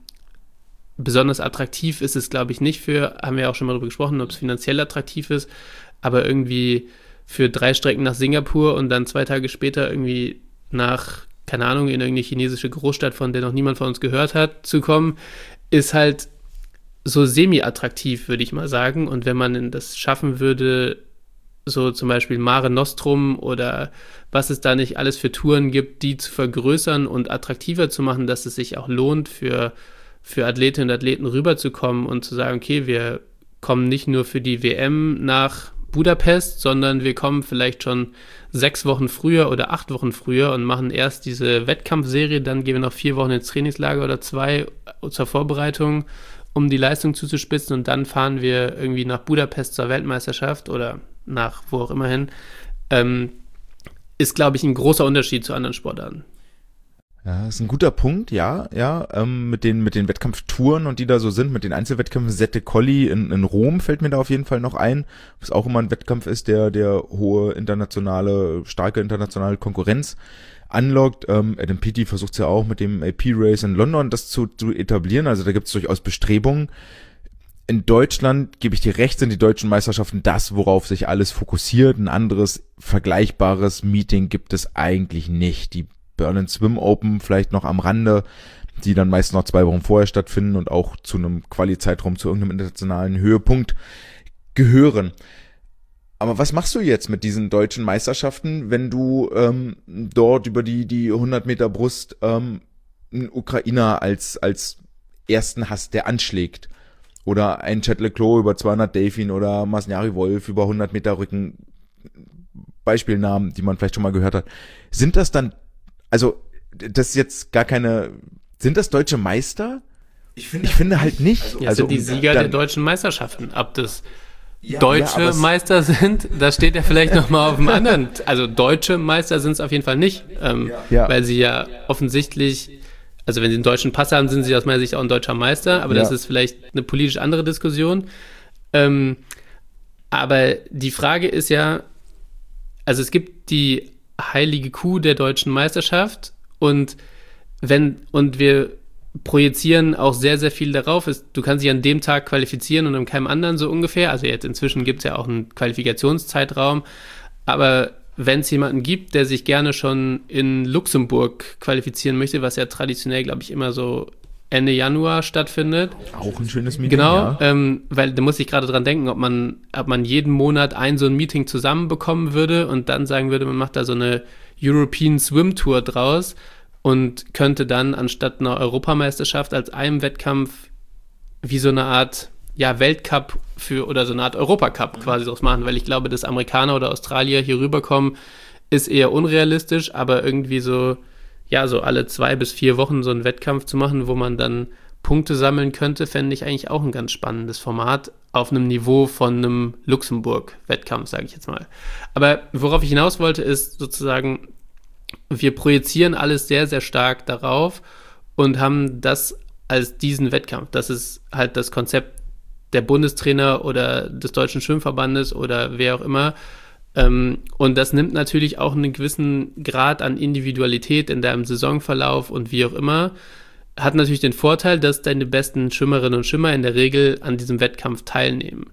besonders attraktiv ist es, glaube ich, nicht haben wir auch schon mal darüber gesprochen, ob es finanziell attraktiv ist, aber irgendwie für 3 Strecken nach Singapur und dann 2 Tage später irgendwie nach, keine Ahnung, in irgendeine chinesische Großstadt, von der noch niemand von uns gehört hat, zu kommen, ist halt so semi-attraktiv, würde ich mal sagen. Und wenn man das schaffen würde, so zum Beispiel Mare Nostrum oder was es da nicht alles für Touren gibt, die zu vergrößern und attraktiver zu machen, dass es sich auch lohnt, für Athletinnen und Athleten rüberzukommen und zu sagen, okay, wir kommen nicht nur für die WM nach Budapest, sondern wir kommen vielleicht schon 6 Wochen früher oder 8 Wochen früher und machen erst diese Wettkampfserie, dann gehen wir noch 4 Wochen ins Trainingslager oder 2 zur Vorbereitung, um die Leistung zuzuspitzen und dann fahren wir irgendwie nach Budapest zur Weltmeisterschaft oder nach wo auch immer hin, ist, glaube ich, ein großer Unterschied zu anderen Sportarten. Ja, ist ein guter Punkt, ja, mit den Wettkampftouren und die da so sind, mit den Einzelwettkämpfen. Sette Colli in Rom fällt mir da auf jeden Fall noch ein, was auch immer ein Wettkampf ist, der hohe starke internationale Konkurrenz anlockt. Adam Peaty versucht es ja auch mit dem AP Race in London das zu etablieren, also da gibt es durchaus Bestrebungen. In Deutschland, gebe ich dir recht, sind die deutschen Meisterschaften das, worauf sich alles fokussiert. Ein anderes vergleichbares Meeting gibt es eigentlich nicht. Die Berlin Swim Open vielleicht noch am Rande, die dann meist noch 2 Wochen vorher stattfinden und auch zu einem Quali-Zeitraum, zu irgendeinem internationalen Höhepunkt gehören. Aber was machst du jetzt mit diesen deutschen Meisterschaften, wenn du dort über die 100 Meter Brust einen Ukrainer als ersten hast, der anschlägt? Oder ein Chet Leclos über 200 Delfin oder Masnari Wolf über 100 Meter Rücken? Beispielnamen, die man vielleicht schon mal gehört hat. Sind das dann, also das ist jetzt sind das deutsche Meister? Ich finde halt nicht. Also sind die Sieger der deutschen Meisterschaften. Ob das deutsche Meister sind, das steht ja vielleicht nochmal auf dem anderen. Also deutsche Meister sind es auf jeden Fall nicht, weil sie ja offensichtlich, also wenn sie einen deutschen Pass haben, sind sie aus meiner Sicht auch ein deutscher Meister, aber das ist vielleicht eine politisch andere Diskussion. Aber die Frage ist ja, also es gibt die heilige Kuh der deutschen Meisterschaft und wir projizieren auch sehr, sehr viel darauf. Du kannst dich an dem Tag qualifizieren und an keinem anderen so ungefähr. Also jetzt inzwischen gibt es ja auch einen Qualifikationszeitraum, aber wenn es jemanden gibt, der sich gerne schon in Luxemburg qualifizieren möchte, was ja traditionell, glaube ich, immer so Ende Januar stattfindet. Auch ein schönes Meeting, genau, ja. Weil da muss ich gerade dran denken, ob man jeden Monat so ein Meeting zusammenbekommen würde und dann sagen würde, man macht da so eine European Swim Tour draus und könnte dann anstatt einer Europameisterschaft als einem Wettkampf wie so eine Art Weltcup oder so eine Art Europacup quasi draus machen, weil ich glaube, dass Amerikaner oder Australier hier rüberkommen, ist eher unrealistisch, aber irgendwie so alle 2 bis 4 Wochen so einen Wettkampf zu machen, wo man dann Punkte sammeln könnte, fände ich eigentlich auch ein ganz spannendes Format auf einem Niveau von einem Luxemburg-Wettkampf, sage ich jetzt mal. Aber worauf ich hinaus wollte, ist sozusagen, wir projizieren alles sehr, sehr stark darauf und haben das als diesen Wettkampf. Das ist halt das Konzept der Bundestrainer oder des Deutschen Schwimmverbandes oder wer auch immer. Und das nimmt natürlich auch einen gewissen Grad an Individualität in deinem Saisonverlauf und wie auch immer. Hat natürlich den Vorteil, dass deine besten Schwimmerinnen und Schwimmer in der Regel an diesem Wettkampf teilnehmen.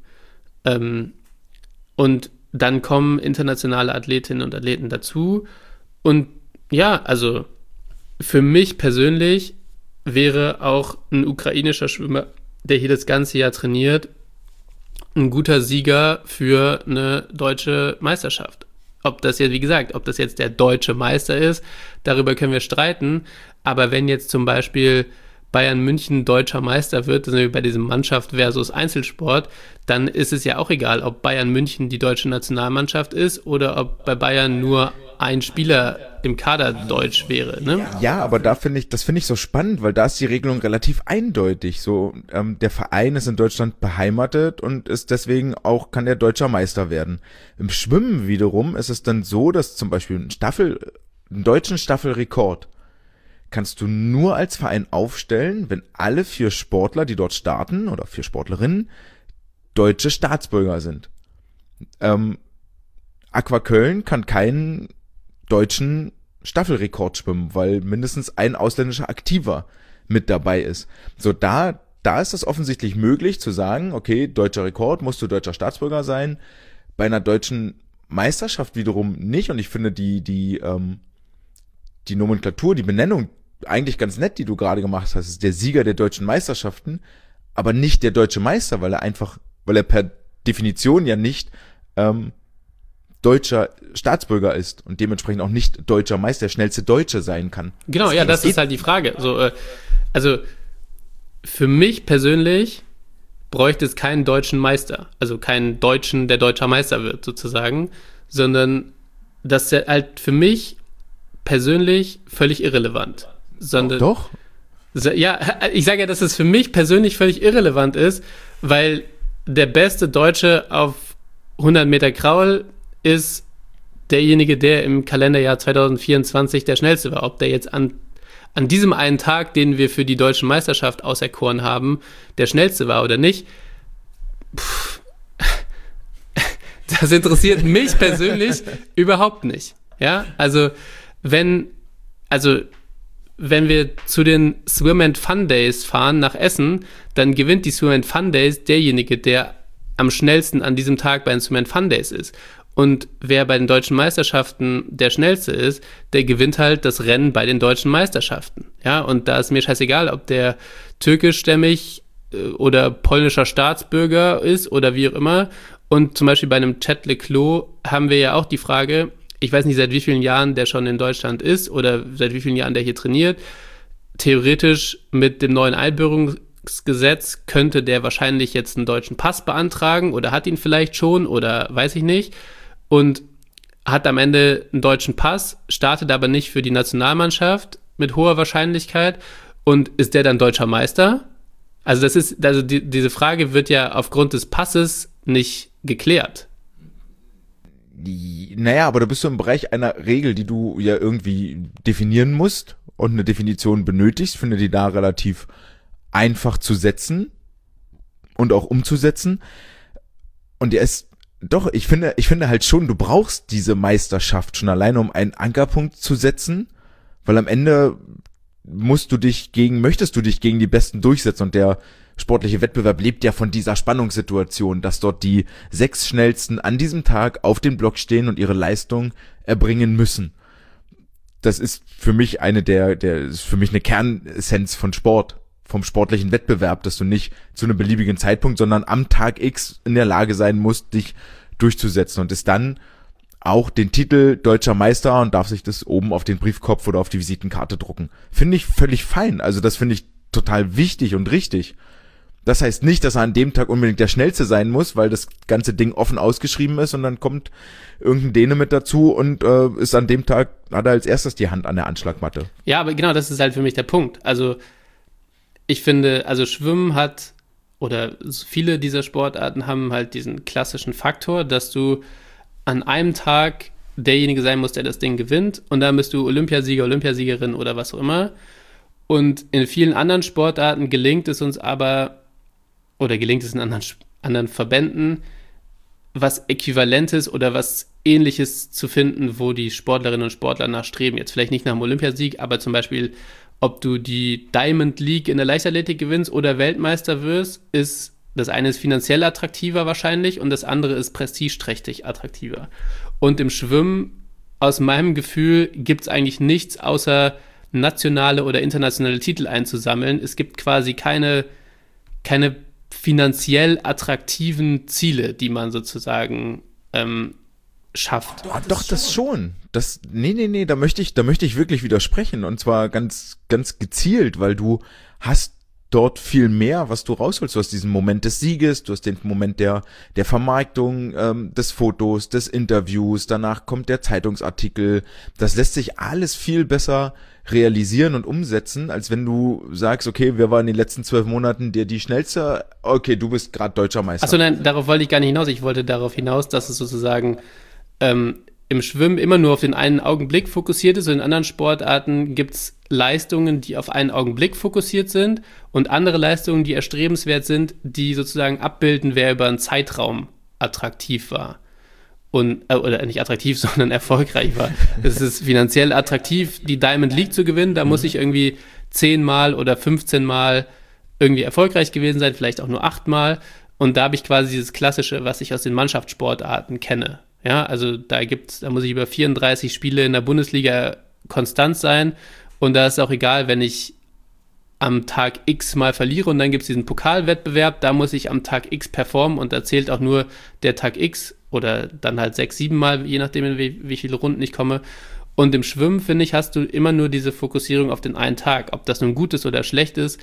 Und dann kommen internationale Athletinnen und Athleten dazu. Und ja, also für mich persönlich wäre auch ein ukrainischer Schwimmer, der hier das ganze Jahr trainiert, ein guter Sieger für eine deutsche Meisterschaft. Ob das jetzt der deutsche Meister ist, darüber können wir streiten. Aber wenn jetzt zum Beispiel Bayern München deutscher Meister wird, das ist bei diesem Mannschaft versus Einzelsport, dann ist es ja auch egal, ob Bayern München die deutsche Nationalmannschaft ist oder ob bei Bayern nur ein Spieler im Kader deutsch wäre, ne? Ja, aber das finde ich so spannend, weil da ist die Regelung relativ eindeutig. So, der Verein ist in Deutschland beheimatet und ist deswegen kann der deutscher Meister werden. Im Schwimmen wiederum ist es dann so, dass zum Beispiel einen deutschen Staffelrekord kannst du nur als Verein aufstellen, wenn alle 4 Sportler, die dort starten, oder 4 Sportlerinnen, deutsche Staatsbürger sind. Aqua Köln kann keinen deutschen Staffelrekord schwimmen, weil mindestens ein ausländischer Aktiver mit dabei ist. So, da ist es offensichtlich möglich zu sagen, okay, deutscher Rekord, musst du deutscher Staatsbürger sein. Bei einer deutschen Meisterschaft wiederum nicht, und ich finde die Nomenklatur, die Benennung eigentlich ganz nett, die du gerade gemacht hast, ist der Sieger der deutschen Meisterschaften, aber nicht der deutsche Meister, weil er per Definition ja nicht deutscher Staatsbürger ist und dementsprechend auch nicht deutscher Meister, der schnellste Deutsche sein kann. Genau, das ist halt die Frage. So, also für mich persönlich bräuchte es keinen deutschen Meister, also keinen Deutschen, der deutscher Meister wird sozusagen, sondern das ist halt für mich persönlich völlig irrelevant. Doch? Ja, ich sage ja, dass es für mich persönlich völlig irrelevant ist, weil der beste Deutsche auf 100 Meter Kraul ist derjenige, der im Kalenderjahr 2024 der schnellste war. Ob der jetzt an diesem einen Tag, den wir für die deutsche Meisterschaft auserkoren haben, der schnellste war oder nicht, das interessiert mich persönlich überhaupt nicht. Ja, also wenn wir zu den Swim and Fun Days fahren nach Essen, dann gewinnt die Swim and Fun Days derjenige, der am schnellsten an diesem Tag bei den Swim and Fun Days ist. Und wer bei den deutschen Meisterschaften der schnellste ist, der gewinnt halt das Rennen bei den deutschen Meisterschaften. Ja, und da ist mir scheißegal, ob der türkischstämmig oder polnischer Staatsbürger ist oder wie auch immer. Und zum Beispiel bei einem Chet Leclos haben wir ja auch die Frage, ich weiß nicht, seit wie vielen Jahren der schon in Deutschland ist oder seit wie vielen Jahren der hier trainiert. Theoretisch mit dem neuen Einbürgerungsgesetz könnte der wahrscheinlich jetzt einen deutschen Pass beantragen oder hat ihn vielleicht schon oder weiß ich nicht. Und hat am Ende einen deutschen Pass, startet aber nicht für die Nationalmannschaft mit hoher Wahrscheinlichkeit. Und ist der dann deutscher Meister? Also diese Frage wird ja aufgrund des Passes nicht geklärt. Naja, aber da bist du im Bereich einer Regel, die du ja irgendwie definieren musst und eine Definition benötigst. Ich finde die da relativ einfach zu setzen und auch umzusetzen. Und ich finde halt schon, du brauchst diese Meisterschaft schon alleine, um einen Ankerpunkt zu setzen, weil am Ende möchtest du dich gegen die Besten durchsetzen, und der sportliche Wettbewerb lebt ja von dieser Spannungssituation, dass dort die 6 Schnellsten an diesem Tag auf dem Block stehen und ihre Leistung erbringen müssen. Das ist für mich ist für mich eine Kernessenz von Sport, vom sportlichen Wettbewerb, dass du nicht zu einem beliebigen Zeitpunkt, sondern am Tag X in der Lage sein musst, dich durchzusetzen und ist dann auch den Titel Deutscher Meister und darf sich das oben auf den Briefkopf oder auf die Visitenkarte drucken. Finde ich völlig fein. Also das finde ich total wichtig und richtig. Das heißt nicht, dass er an dem Tag unbedingt der Schnellste sein muss, weil das ganze Ding offen ausgeschrieben ist und dann kommt irgendein Däne mit dazu und ist an dem Tag, hat er als erstes die Hand an der Anschlagmatte. Ja, aber genau, das ist halt für mich der Punkt. Also ich finde, also Schwimmen hat, oder viele dieser Sportarten haben halt diesen klassischen Faktor, dass du an einem Tag derjenige sein musst, der das Ding gewinnt und dann bist du Olympiasieger, Olympiasiegerin oder was auch immer. Und in vielen anderen Sportarten gelingt es uns aber, oder gelingt es in anderen Verbänden, was Äquivalentes oder was Ähnliches zu finden, wo die Sportlerinnen und Sportler nachstreben. Jetzt vielleicht nicht nach dem Olympiasieg, aber zum Beispiel, ob du die Diamond League in der Leichtathletik gewinnst oder Weltmeister wirst, ist das eine ist finanziell attraktiver wahrscheinlich und das andere ist prestigeträchtig attraktiver. Und im Schwimmen, aus meinem Gefühl, gibt es eigentlich nichts außer nationale oder internationale Titel einzusammeln. Es gibt quasi keine finanziell attraktiven Ziele, die man sozusagen schafft. Doch, das schon. Nee, da möchte ich wirklich widersprechen und zwar ganz, ganz gezielt, weil du hast dort viel mehr, was du rausholst. Du hast diesen Moment des Sieges, du hast den Moment der Vermarktung, des Fotos, des Interviews, danach kommt der Zeitungsartikel. Das lässt sich alles viel besser realisieren und umsetzen, als wenn du sagst, okay, wer war in den letzten 12 Monaten die schnellste? Okay, du bist gerade Deutscher Meister. Achso, nein, darauf wollte ich gar nicht hinaus. Ich wollte darauf hinaus, dass es sozusagen im Schwimmen immer nur auf den einen Augenblick fokussiert ist und in anderen Sportarten gibt es Leistungen, die auf einen Augenblick fokussiert sind und andere Leistungen, die erstrebenswert sind, die sozusagen abbilden, wer über einen Zeitraum attraktiv war. Oder nicht attraktiv, sondern erfolgreich war. Es ist finanziell attraktiv, die Diamond League zu gewinnen. Da muss ich irgendwie 10-mal oder 15-mal irgendwie erfolgreich gewesen sein, vielleicht auch nur 8-mal. Und da habe ich quasi dieses Klassische, was ich aus den Mannschaftssportarten kenne. Ja, also da muss ich über 34 Spiele in der Bundesliga konstant sein. Und da ist auch egal, wenn ich am Tag X mal verliere und dann gibt es diesen Pokalwettbewerb, da muss ich am Tag X performen und da zählt auch nur der Tag X oder dann halt 6-7 Mal, je nachdem, in wie viele Runden ich komme. Und im Schwimmen, finde ich, hast du immer nur diese Fokussierung auf den einen Tag. Ob das nun gut ist oder schlecht ist,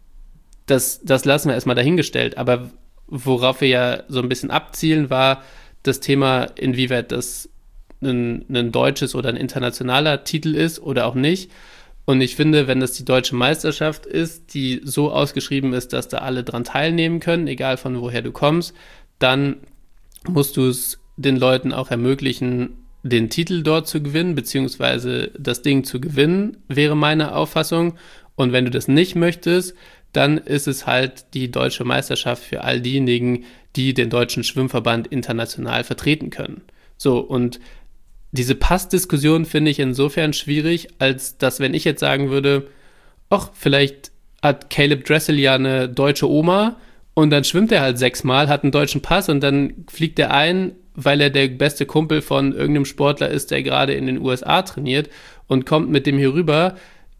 das lassen wir erstmal dahingestellt. Aber worauf wir ja so ein bisschen abzielen, war das Thema, inwieweit das ein deutsches oder ein internationaler Titel ist oder auch nicht. Und ich finde, wenn das die deutsche Meisterschaft ist, die so ausgeschrieben ist, dass da alle dran teilnehmen können, egal von woher du kommst, dann musst du es den Leuten auch ermöglichen, den Titel dort zu gewinnen, beziehungsweise das Ding zu gewinnen, wäre meine Auffassung. Und wenn du das nicht möchtest, dann ist es halt die deutsche Meisterschaft für all diejenigen, die den deutschen Schwimmverband international vertreten können. So, und diese Passdiskussion finde ich insofern schwierig, als dass, wenn ich jetzt sagen würde, ach, vielleicht hat Caleb Dressel ja eine deutsche Oma und dann schwimmt er halt 6-mal, hat einen deutschen Pass und dann fliegt er ein, weil er der beste Kumpel von irgendeinem Sportler ist, der gerade in den USA trainiert und kommt mit dem hier rüber,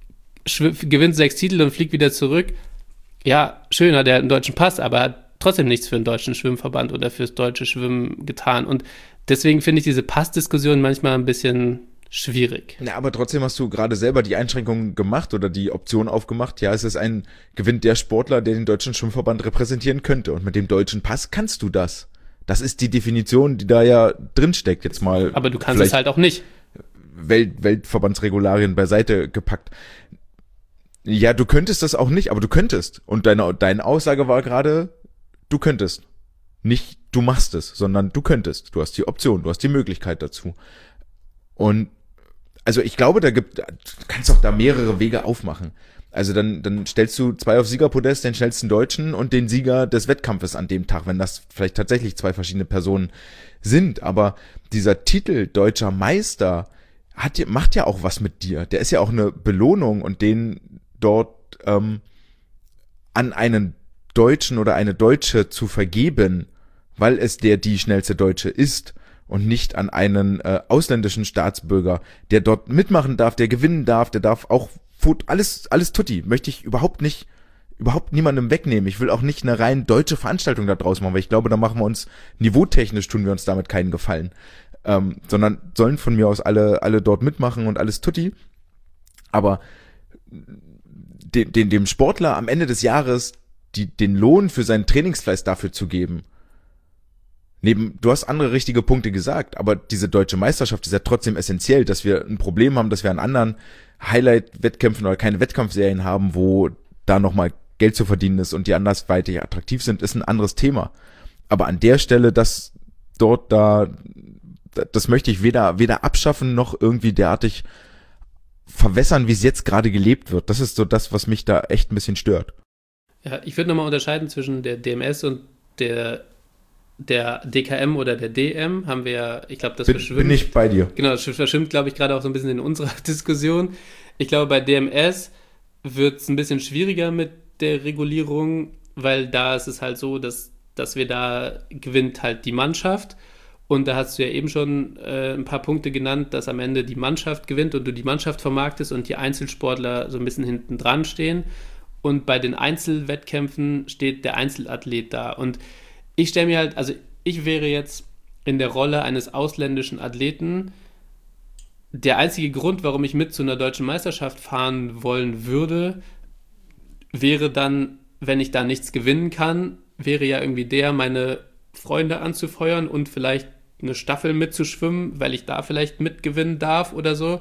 gewinnt 6 Titel und fliegt wieder zurück. Ja, schön, hat er einen deutschen Pass, aber hat trotzdem nichts für den deutschen Schwimmverband oder fürs deutsche Schwimmen getan. Und deswegen finde ich diese Passdiskussion manchmal ein bisschen schwierig. Na, aber trotzdem hast du gerade selber die Einschränkungen gemacht oder die Option aufgemacht. Ja, es ist gewinnt der Sportler, der den deutschen Schwimmverband repräsentieren könnte. Und mit dem deutschen Pass kannst du das. Das ist die Definition, die da ja drinsteckt jetzt mal. Aber du kannst es halt auch nicht. Weltverbandsregularien beiseite gepackt. Ja, du könntest das auch nicht, aber du könntest. Und deine Aussage war gerade, du könntest. Nicht du machst es, sondern du könntest. Du hast die Option, du hast die Möglichkeit dazu. Und also ich glaube, du kannst doch da mehrere Wege aufmachen. Also dann stellst du 2 auf Siegerpodest, den schnellsten Deutschen und den Sieger des Wettkampfes an dem Tag, wenn das vielleicht tatsächlich 2 verschiedene Personen sind. Aber dieser Titel Deutscher Meister macht ja auch was mit dir. Der ist ja auch eine Belohnung und den dort an einen Deutschen oder eine Deutsche zu vergeben, weil es die schnellste Deutsche ist und nicht an einen ausländischen Staatsbürger, der dort mitmachen darf, der gewinnen darf, der darf auch alles tutti, möchte ich überhaupt niemandem wegnehmen. Ich will auch nicht eine rein deutsche Veranstaltung da draus machen, weil ich glaube, da machen wir uns, niveautechnisch tun wir uns damit keinen Gefallen. Sondern sollen von mir aus alle dort mitmachen und alles tutti. Aber dem Sportler am Ende des Jahres den Lohn für seinen Trainingsfleiß dafür zu geben, du hast andere richtige Punkte gesagt, aber diese deutsche Meisterschaft ist ja trotzdem essentiell, dass wir ein Problem haben, dass wir an anderen Highlight-Wettkämpfen oder keine Wettkampfserien haben, wo da nochmal Geld zu verdienen ist und die andersweitig attraktiv sind, ist ein anderes Thema. Aber an der Stelle, das möchte ich weder abschaffen noch irgendwie derartig verwässern, wie es jetzt gerade gelebt wird. Das ist so das, was mich da echt ein bisschen stört. Ja, ich würde nochmal unterscheiden zwischen der DMS und der DKM oder der DM. Haben wir ja, ich glaube, das verschwimmt. Bin ich bei dir. Genau, das verschwimmt, glaube ich, gerade auch so ein bisschen in unserer Diskussion. Ich glaube, bei DMS wird es ein bisschen schwieriger mit der Regulierung, weil da ist es halt so, dass wir da gewinnt halt die Mannschaft. Und da hast du ja eben schon ein paar Punkte genannt, dass am Ende die Mannschaft gewinnt und du die Mannschaft vermarktest und die Einzelsportler so ein bisschen hinten dran stehen. Und bei den Einzelwettkämpfen steht der Einzelathlet da. Und ich stelle mir halt, also ich wäre jetzt in der Rolle eines ausländischen Athleten. Der einzige Grund, warum ich mit zu einer deutschen Meisterschaft fahren wollen würde, wäre dann, wenn ich da nichts gewinnen kann, wäre ja irgendwie meine Freunde anzufeuern und vielleicht eine Staffel mitzuschwimmen, weil ich da vielleicht mitgewinnen darf oder so.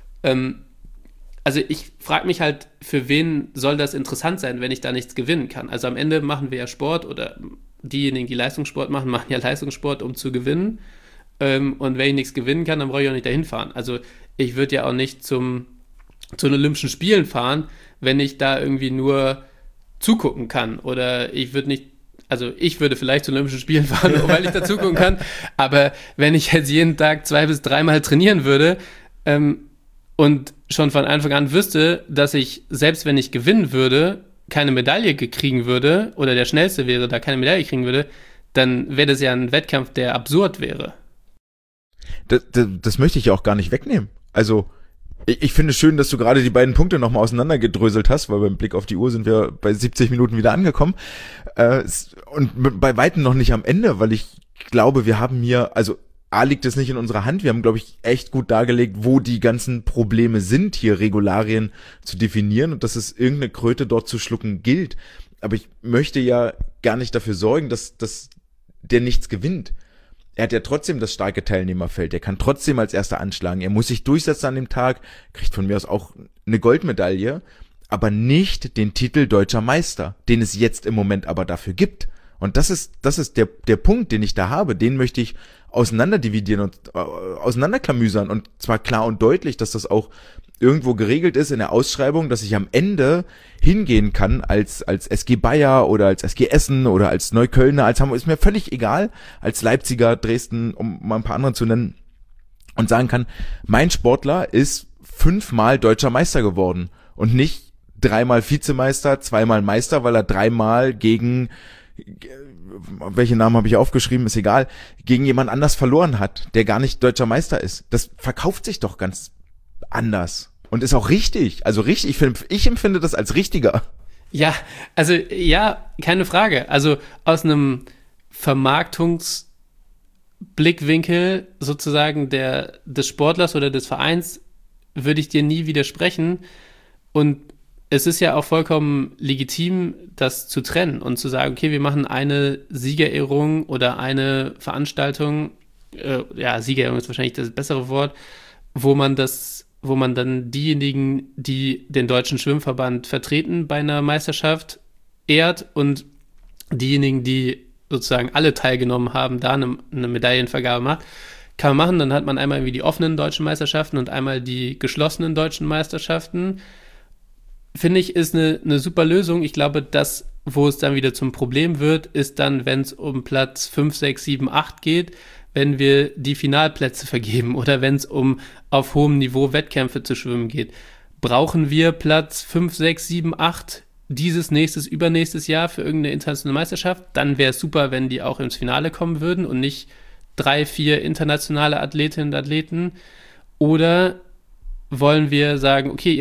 Also ich frage mich halt, für wen soll das interessant sein, wenn ich da nichts gewinnen kann? Also am Ende machen wir ja Sport oder diejenigen, die Leistungssport machen ja Leistungssport, um zu gewinnen. Und wenn ich nichts gewinnen kann, dann brauche ich auch nicht dahin fahren. Also ich würde ja auch nicht zu den Olympischen Spielen fahren, wenn ich da irgendwie nur zugucken kann. Oder ich würde vielleicht zu den Olympischen Spielen fahren, nur weil ich da zugucken kann. Aber wenn ich jetzt jeden Tag 2 bis 3 Mal trainieren würde und schon von Anfang an wüsste, dass ich, selbst wenn ich gewinnen würde, keine Medaille kriegen würde oder der Schnellste wäre, da keine Medaille kriegen würde, dann wäre das ja ein Wettkampf, der absurd wäre. Das möchte ich ja auch gar nicht wegnehmen. Also ich finde es schön, dass du gerade die beiden Punkte nochmal auseinandergedröselt hast, weil beim Blick auf die Uhr sind wir bei 70 Minuten wieder angekommen und bei weitem noch nicht am Ende, weil ich glaube, wir haben hier, also A, liegt es nicht in unserer Hand, wir haben, glaube ich, echt gut dargelegt, wo die ganzen Probleme sind, hier Regularien zu definieren und dass es irgendeine Kröte dort zu schlucken gilt. Aber ich möchte ja gar nicht dafür sorgen, dass der nichts gewinnt. Er hat ja trotzdem das starke Teilnehmerfeld, er kann trotzdem als Erster anschlagen, er muss sich durchsetzen an dem Tag, kriegt von mir aus auch eine Goldmedaille, aber nicht den Titel Deutscher Meister, den es jetzt im Moment aber dafür gibt. Und das ist der Punkt, den ich da habe, den möchte ich auseinanderdividieren und auseinanderklamüsern und zwar klar und deutlich, dass das auch irgendwo geregelt ist in der Ausschreibung, dass ich am Ende hingehen kann als SG Bayer oder als SG Essen oder als Neuköllner, als Hamburg, ist mir völlig egal, als Leipziger, Dresden, um mal ein paar andere zu nennen und sagen kann, mein Sportler ist 5-mal deutscher Meister geworden und nicht 3-mal Vizemeister, 2-mal Meister, weil er 3-mal gegen, welche Namen habe ich aufgeschrieben, ist egal, gegen jemand anders verloren hat, der gar nicht deutscher Meister ist. Das verkauft sich doch ganz anders und ist auch richtig. Also richtig, ich empfinde das als richtiger. Ja, also ja, keine Frage. Also aus einem Vermarktungsblickwinkel sozusagen des Sportlers oder des Vereins würde ich dir nie widersprechen. Und es ist ja auch vollkommen legitim, das zu trennen und zu sagen, okay, wir machen eine Siegerehrung oder eine Veranstaltung, Siegerehrung ist wahrscheinlich das bessere Wort, wo man dann diejenigen, die den Deutschen Schwimmverband vertreten bei einer Meisterschaft, ehrt und diejenigen, die sozusagen alle teilgenommen haben, da eine Medaillenvergabe macht. Kann man machen, dann hat man einmal irgendwie die offenen deutschen Meisterschaften und einmal die geschlossenen deutschen Meisterschaften. Finde ich, ist eine super Lösung. Ich glaube, das, wo es dann wieder zum Problem wird, ist dann, wenn es um Platz 5, 6, 7, 8 geht, wenn wir die Finalplätze vergeben oder wenn es um auf hohem Niveau Wettkämpfe zu schwimmen geht. Brauchen wir Platz 5, 6, 7, 8, dieses, nächstes, übernächstes Jahr für irgendeine internationale Meisterschaft, dann wäre es super, wenn die auch ins Finale kommen würden und nicht 3, 4 internationale Athletinnen und Athleten. Oder wollen wir sagen, okay,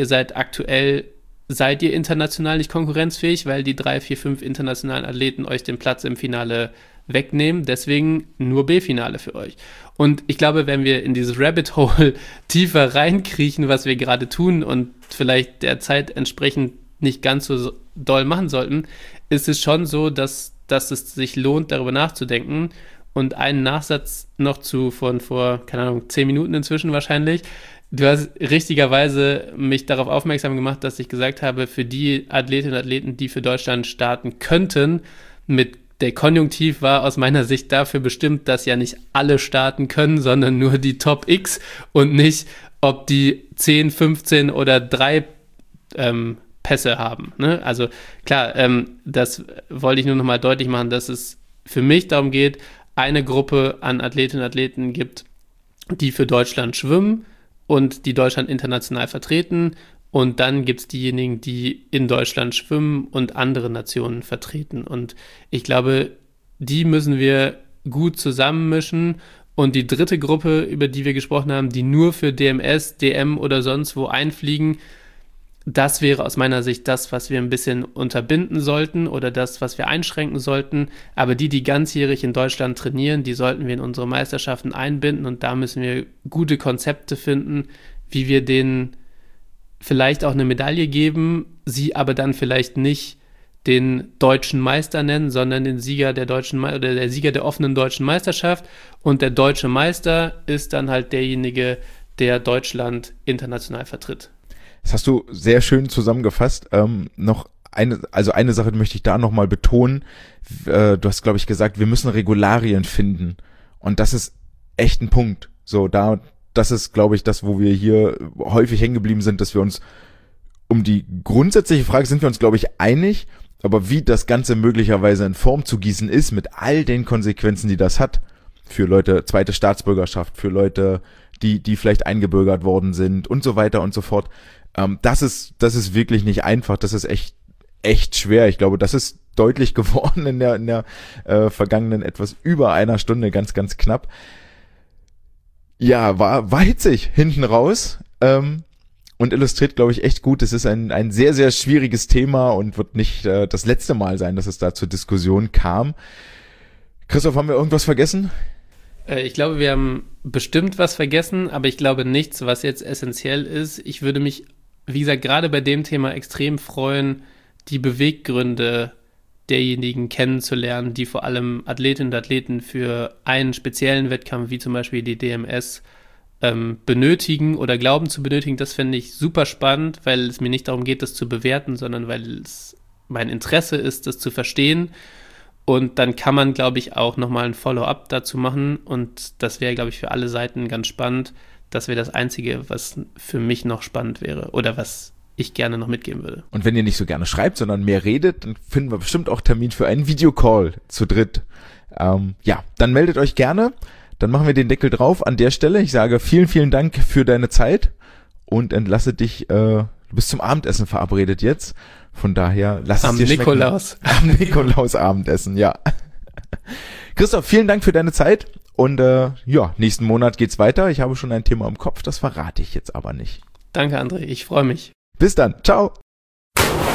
seid ihr international nicht konkurrenzfähig, weil die 3, 4, 5 internationalen Athleten euch den Platz im Finale wegnehmen, deswegen nur B-Finale für euch. Und ich glaube, wenn wir in dieses Rabbit Hole tiefer reinkriechen, was wir gerade tun und vielleicht der Zeit entsprechend nicht ganz so doll machen sollten, ist es schon so, dass es sich lohnt, darüber nachzudenken. Und einen Nachsatz noch von vor, keine Ahnung, 10 Minuten inzwischen wahrscheinlich. Du hast richtigerweise mich darauf aufmerksam gemacht, dass ich gesagt habe, für die Athletinnen und Athleten, die für Deutschland starten könnten, der Konjunktiv war aus meiner Sicht dafür bestimmt, dass ja nicht alle starten können, sondern nur die Top X und nicht, ob die 10, 15 oder 3 Pässe haben. Ne? Also klar, das wollte ich nur nochmal deutlich machen, dass es für mich darum geht, eine Gruppe an Athletinnen und Athleten gibt, die für Deutschland schwimmen und die Deutschland international vertreten. Und dann gibt es diejenigen, die in Deutschland schwimmen und andere Nationen vertreten. Und ich glaube, die müssen wir gut zusammenmischen. Und die dritte Gruppe, über die wir gesprochen haben, die nur für DMS, DM oder sonst wo einfliegen, das wäre aus meiner Sicht das, was wir ein bisschen unterbinden sollten oder das, was wir einschränken sollten. Aber die ganzjährig in Deutschland trainieren, die sollten wir in unsere Meisterschaften einbinden. Und da müssen wir gute Konzepte finden, wie wir denen vielleicht auch eine Medaille geben, sie aber dann vielleicht nicht den deutschen Meister nennen, sondern den Sieger der der Sieger der offenen deutschen Meisterschaft. Und der deutsche Meister ist dann halt derjenige, der Deutschland international vertritt. Das hast du sehr schön zusammengefasst. Noch eine Sache möchte ich da nochmal betonen. Du hast, glaube ich, gesagt, wir müssen Regularien finden. Und das ist echt ein Punkt. Das ist, glaube ich, das, wo wir hier häufig hängen geblieben sind, dass wir uns um die grundsätzliche Frage sind wir uns, glaube ich, einig. Aber wie das Ganze möglicherweise in Form zu gießen ist, mit all den Konsequenzen, die das hat, für Leute zweite Staatsbürgerschaft, für Leute, die vielleicht eingebürgert worden sind und so weiter und so fort. Das ist wirklich nicht einfach. Das ist echt schwer. Ich glaube, das ist deutlich geworden in der vergangenen etwas über einer Stunde, ganz, ganz knapp. Ja, war hitzig hinten raus und illustriert, glaube ich, echt gut. Es ist ein sehr, sehr schwieriges Thema und wird nicht das letzte Mal sein, dass es da zur Diskussion kam. Christoph, haben wir irgendwas vergessen? Ich glaube, wir haben bestimmt was vergessen, aber ich glaube nichts, was jetzt essentiell ist. Ich würde mich, wie gesagt, gerade bei dem Thema extrem freuen, die Beweggründe derjenigen kennenzulernen, die vor allem Athletinnen und Athleten für einen speziellen Wettkampf, wie zum Beispiel die DMS, benötigen oder glauben zu benötigen. Das finde ich super spannend, weil es mir nicht darum geht, das zu bewerten, sondern weil es mein Interesse ist, das zu verstehen. Und dann kann man, glaube ich, auch nochmal ein Follow-up dazu machen. Und das wäre, glaube ich, für alle Seiten ganz spannend. Das wäre das Einzige, was für mich noch spannend wäre oder was ich gerne noch mitgeben würde. Und wenn ihr nicht so gerne schreibt, sondern mehr redet, dann finden wir bestimmt auch Termin für einen Videocall zu dritt. Dann meldet euch gerne. Dann machen wir den Deckel drauf an der Stelle. Ich sage vielen, vielen Dank für deine Zeit und entlasse dich. Du bist zum Abendessen verabredet jetzt. Von daher lass es dir schmecken. Am Nikolaus Abendessen, ja. Christoph, vielen Dank für deine Zeit und nächsten Monat geht's weiter. Ich habe schon ein Thema im Kopf, das verrate ich jetzt aber nicht. Danke, André, ich freue mich. Bis dann, ciao.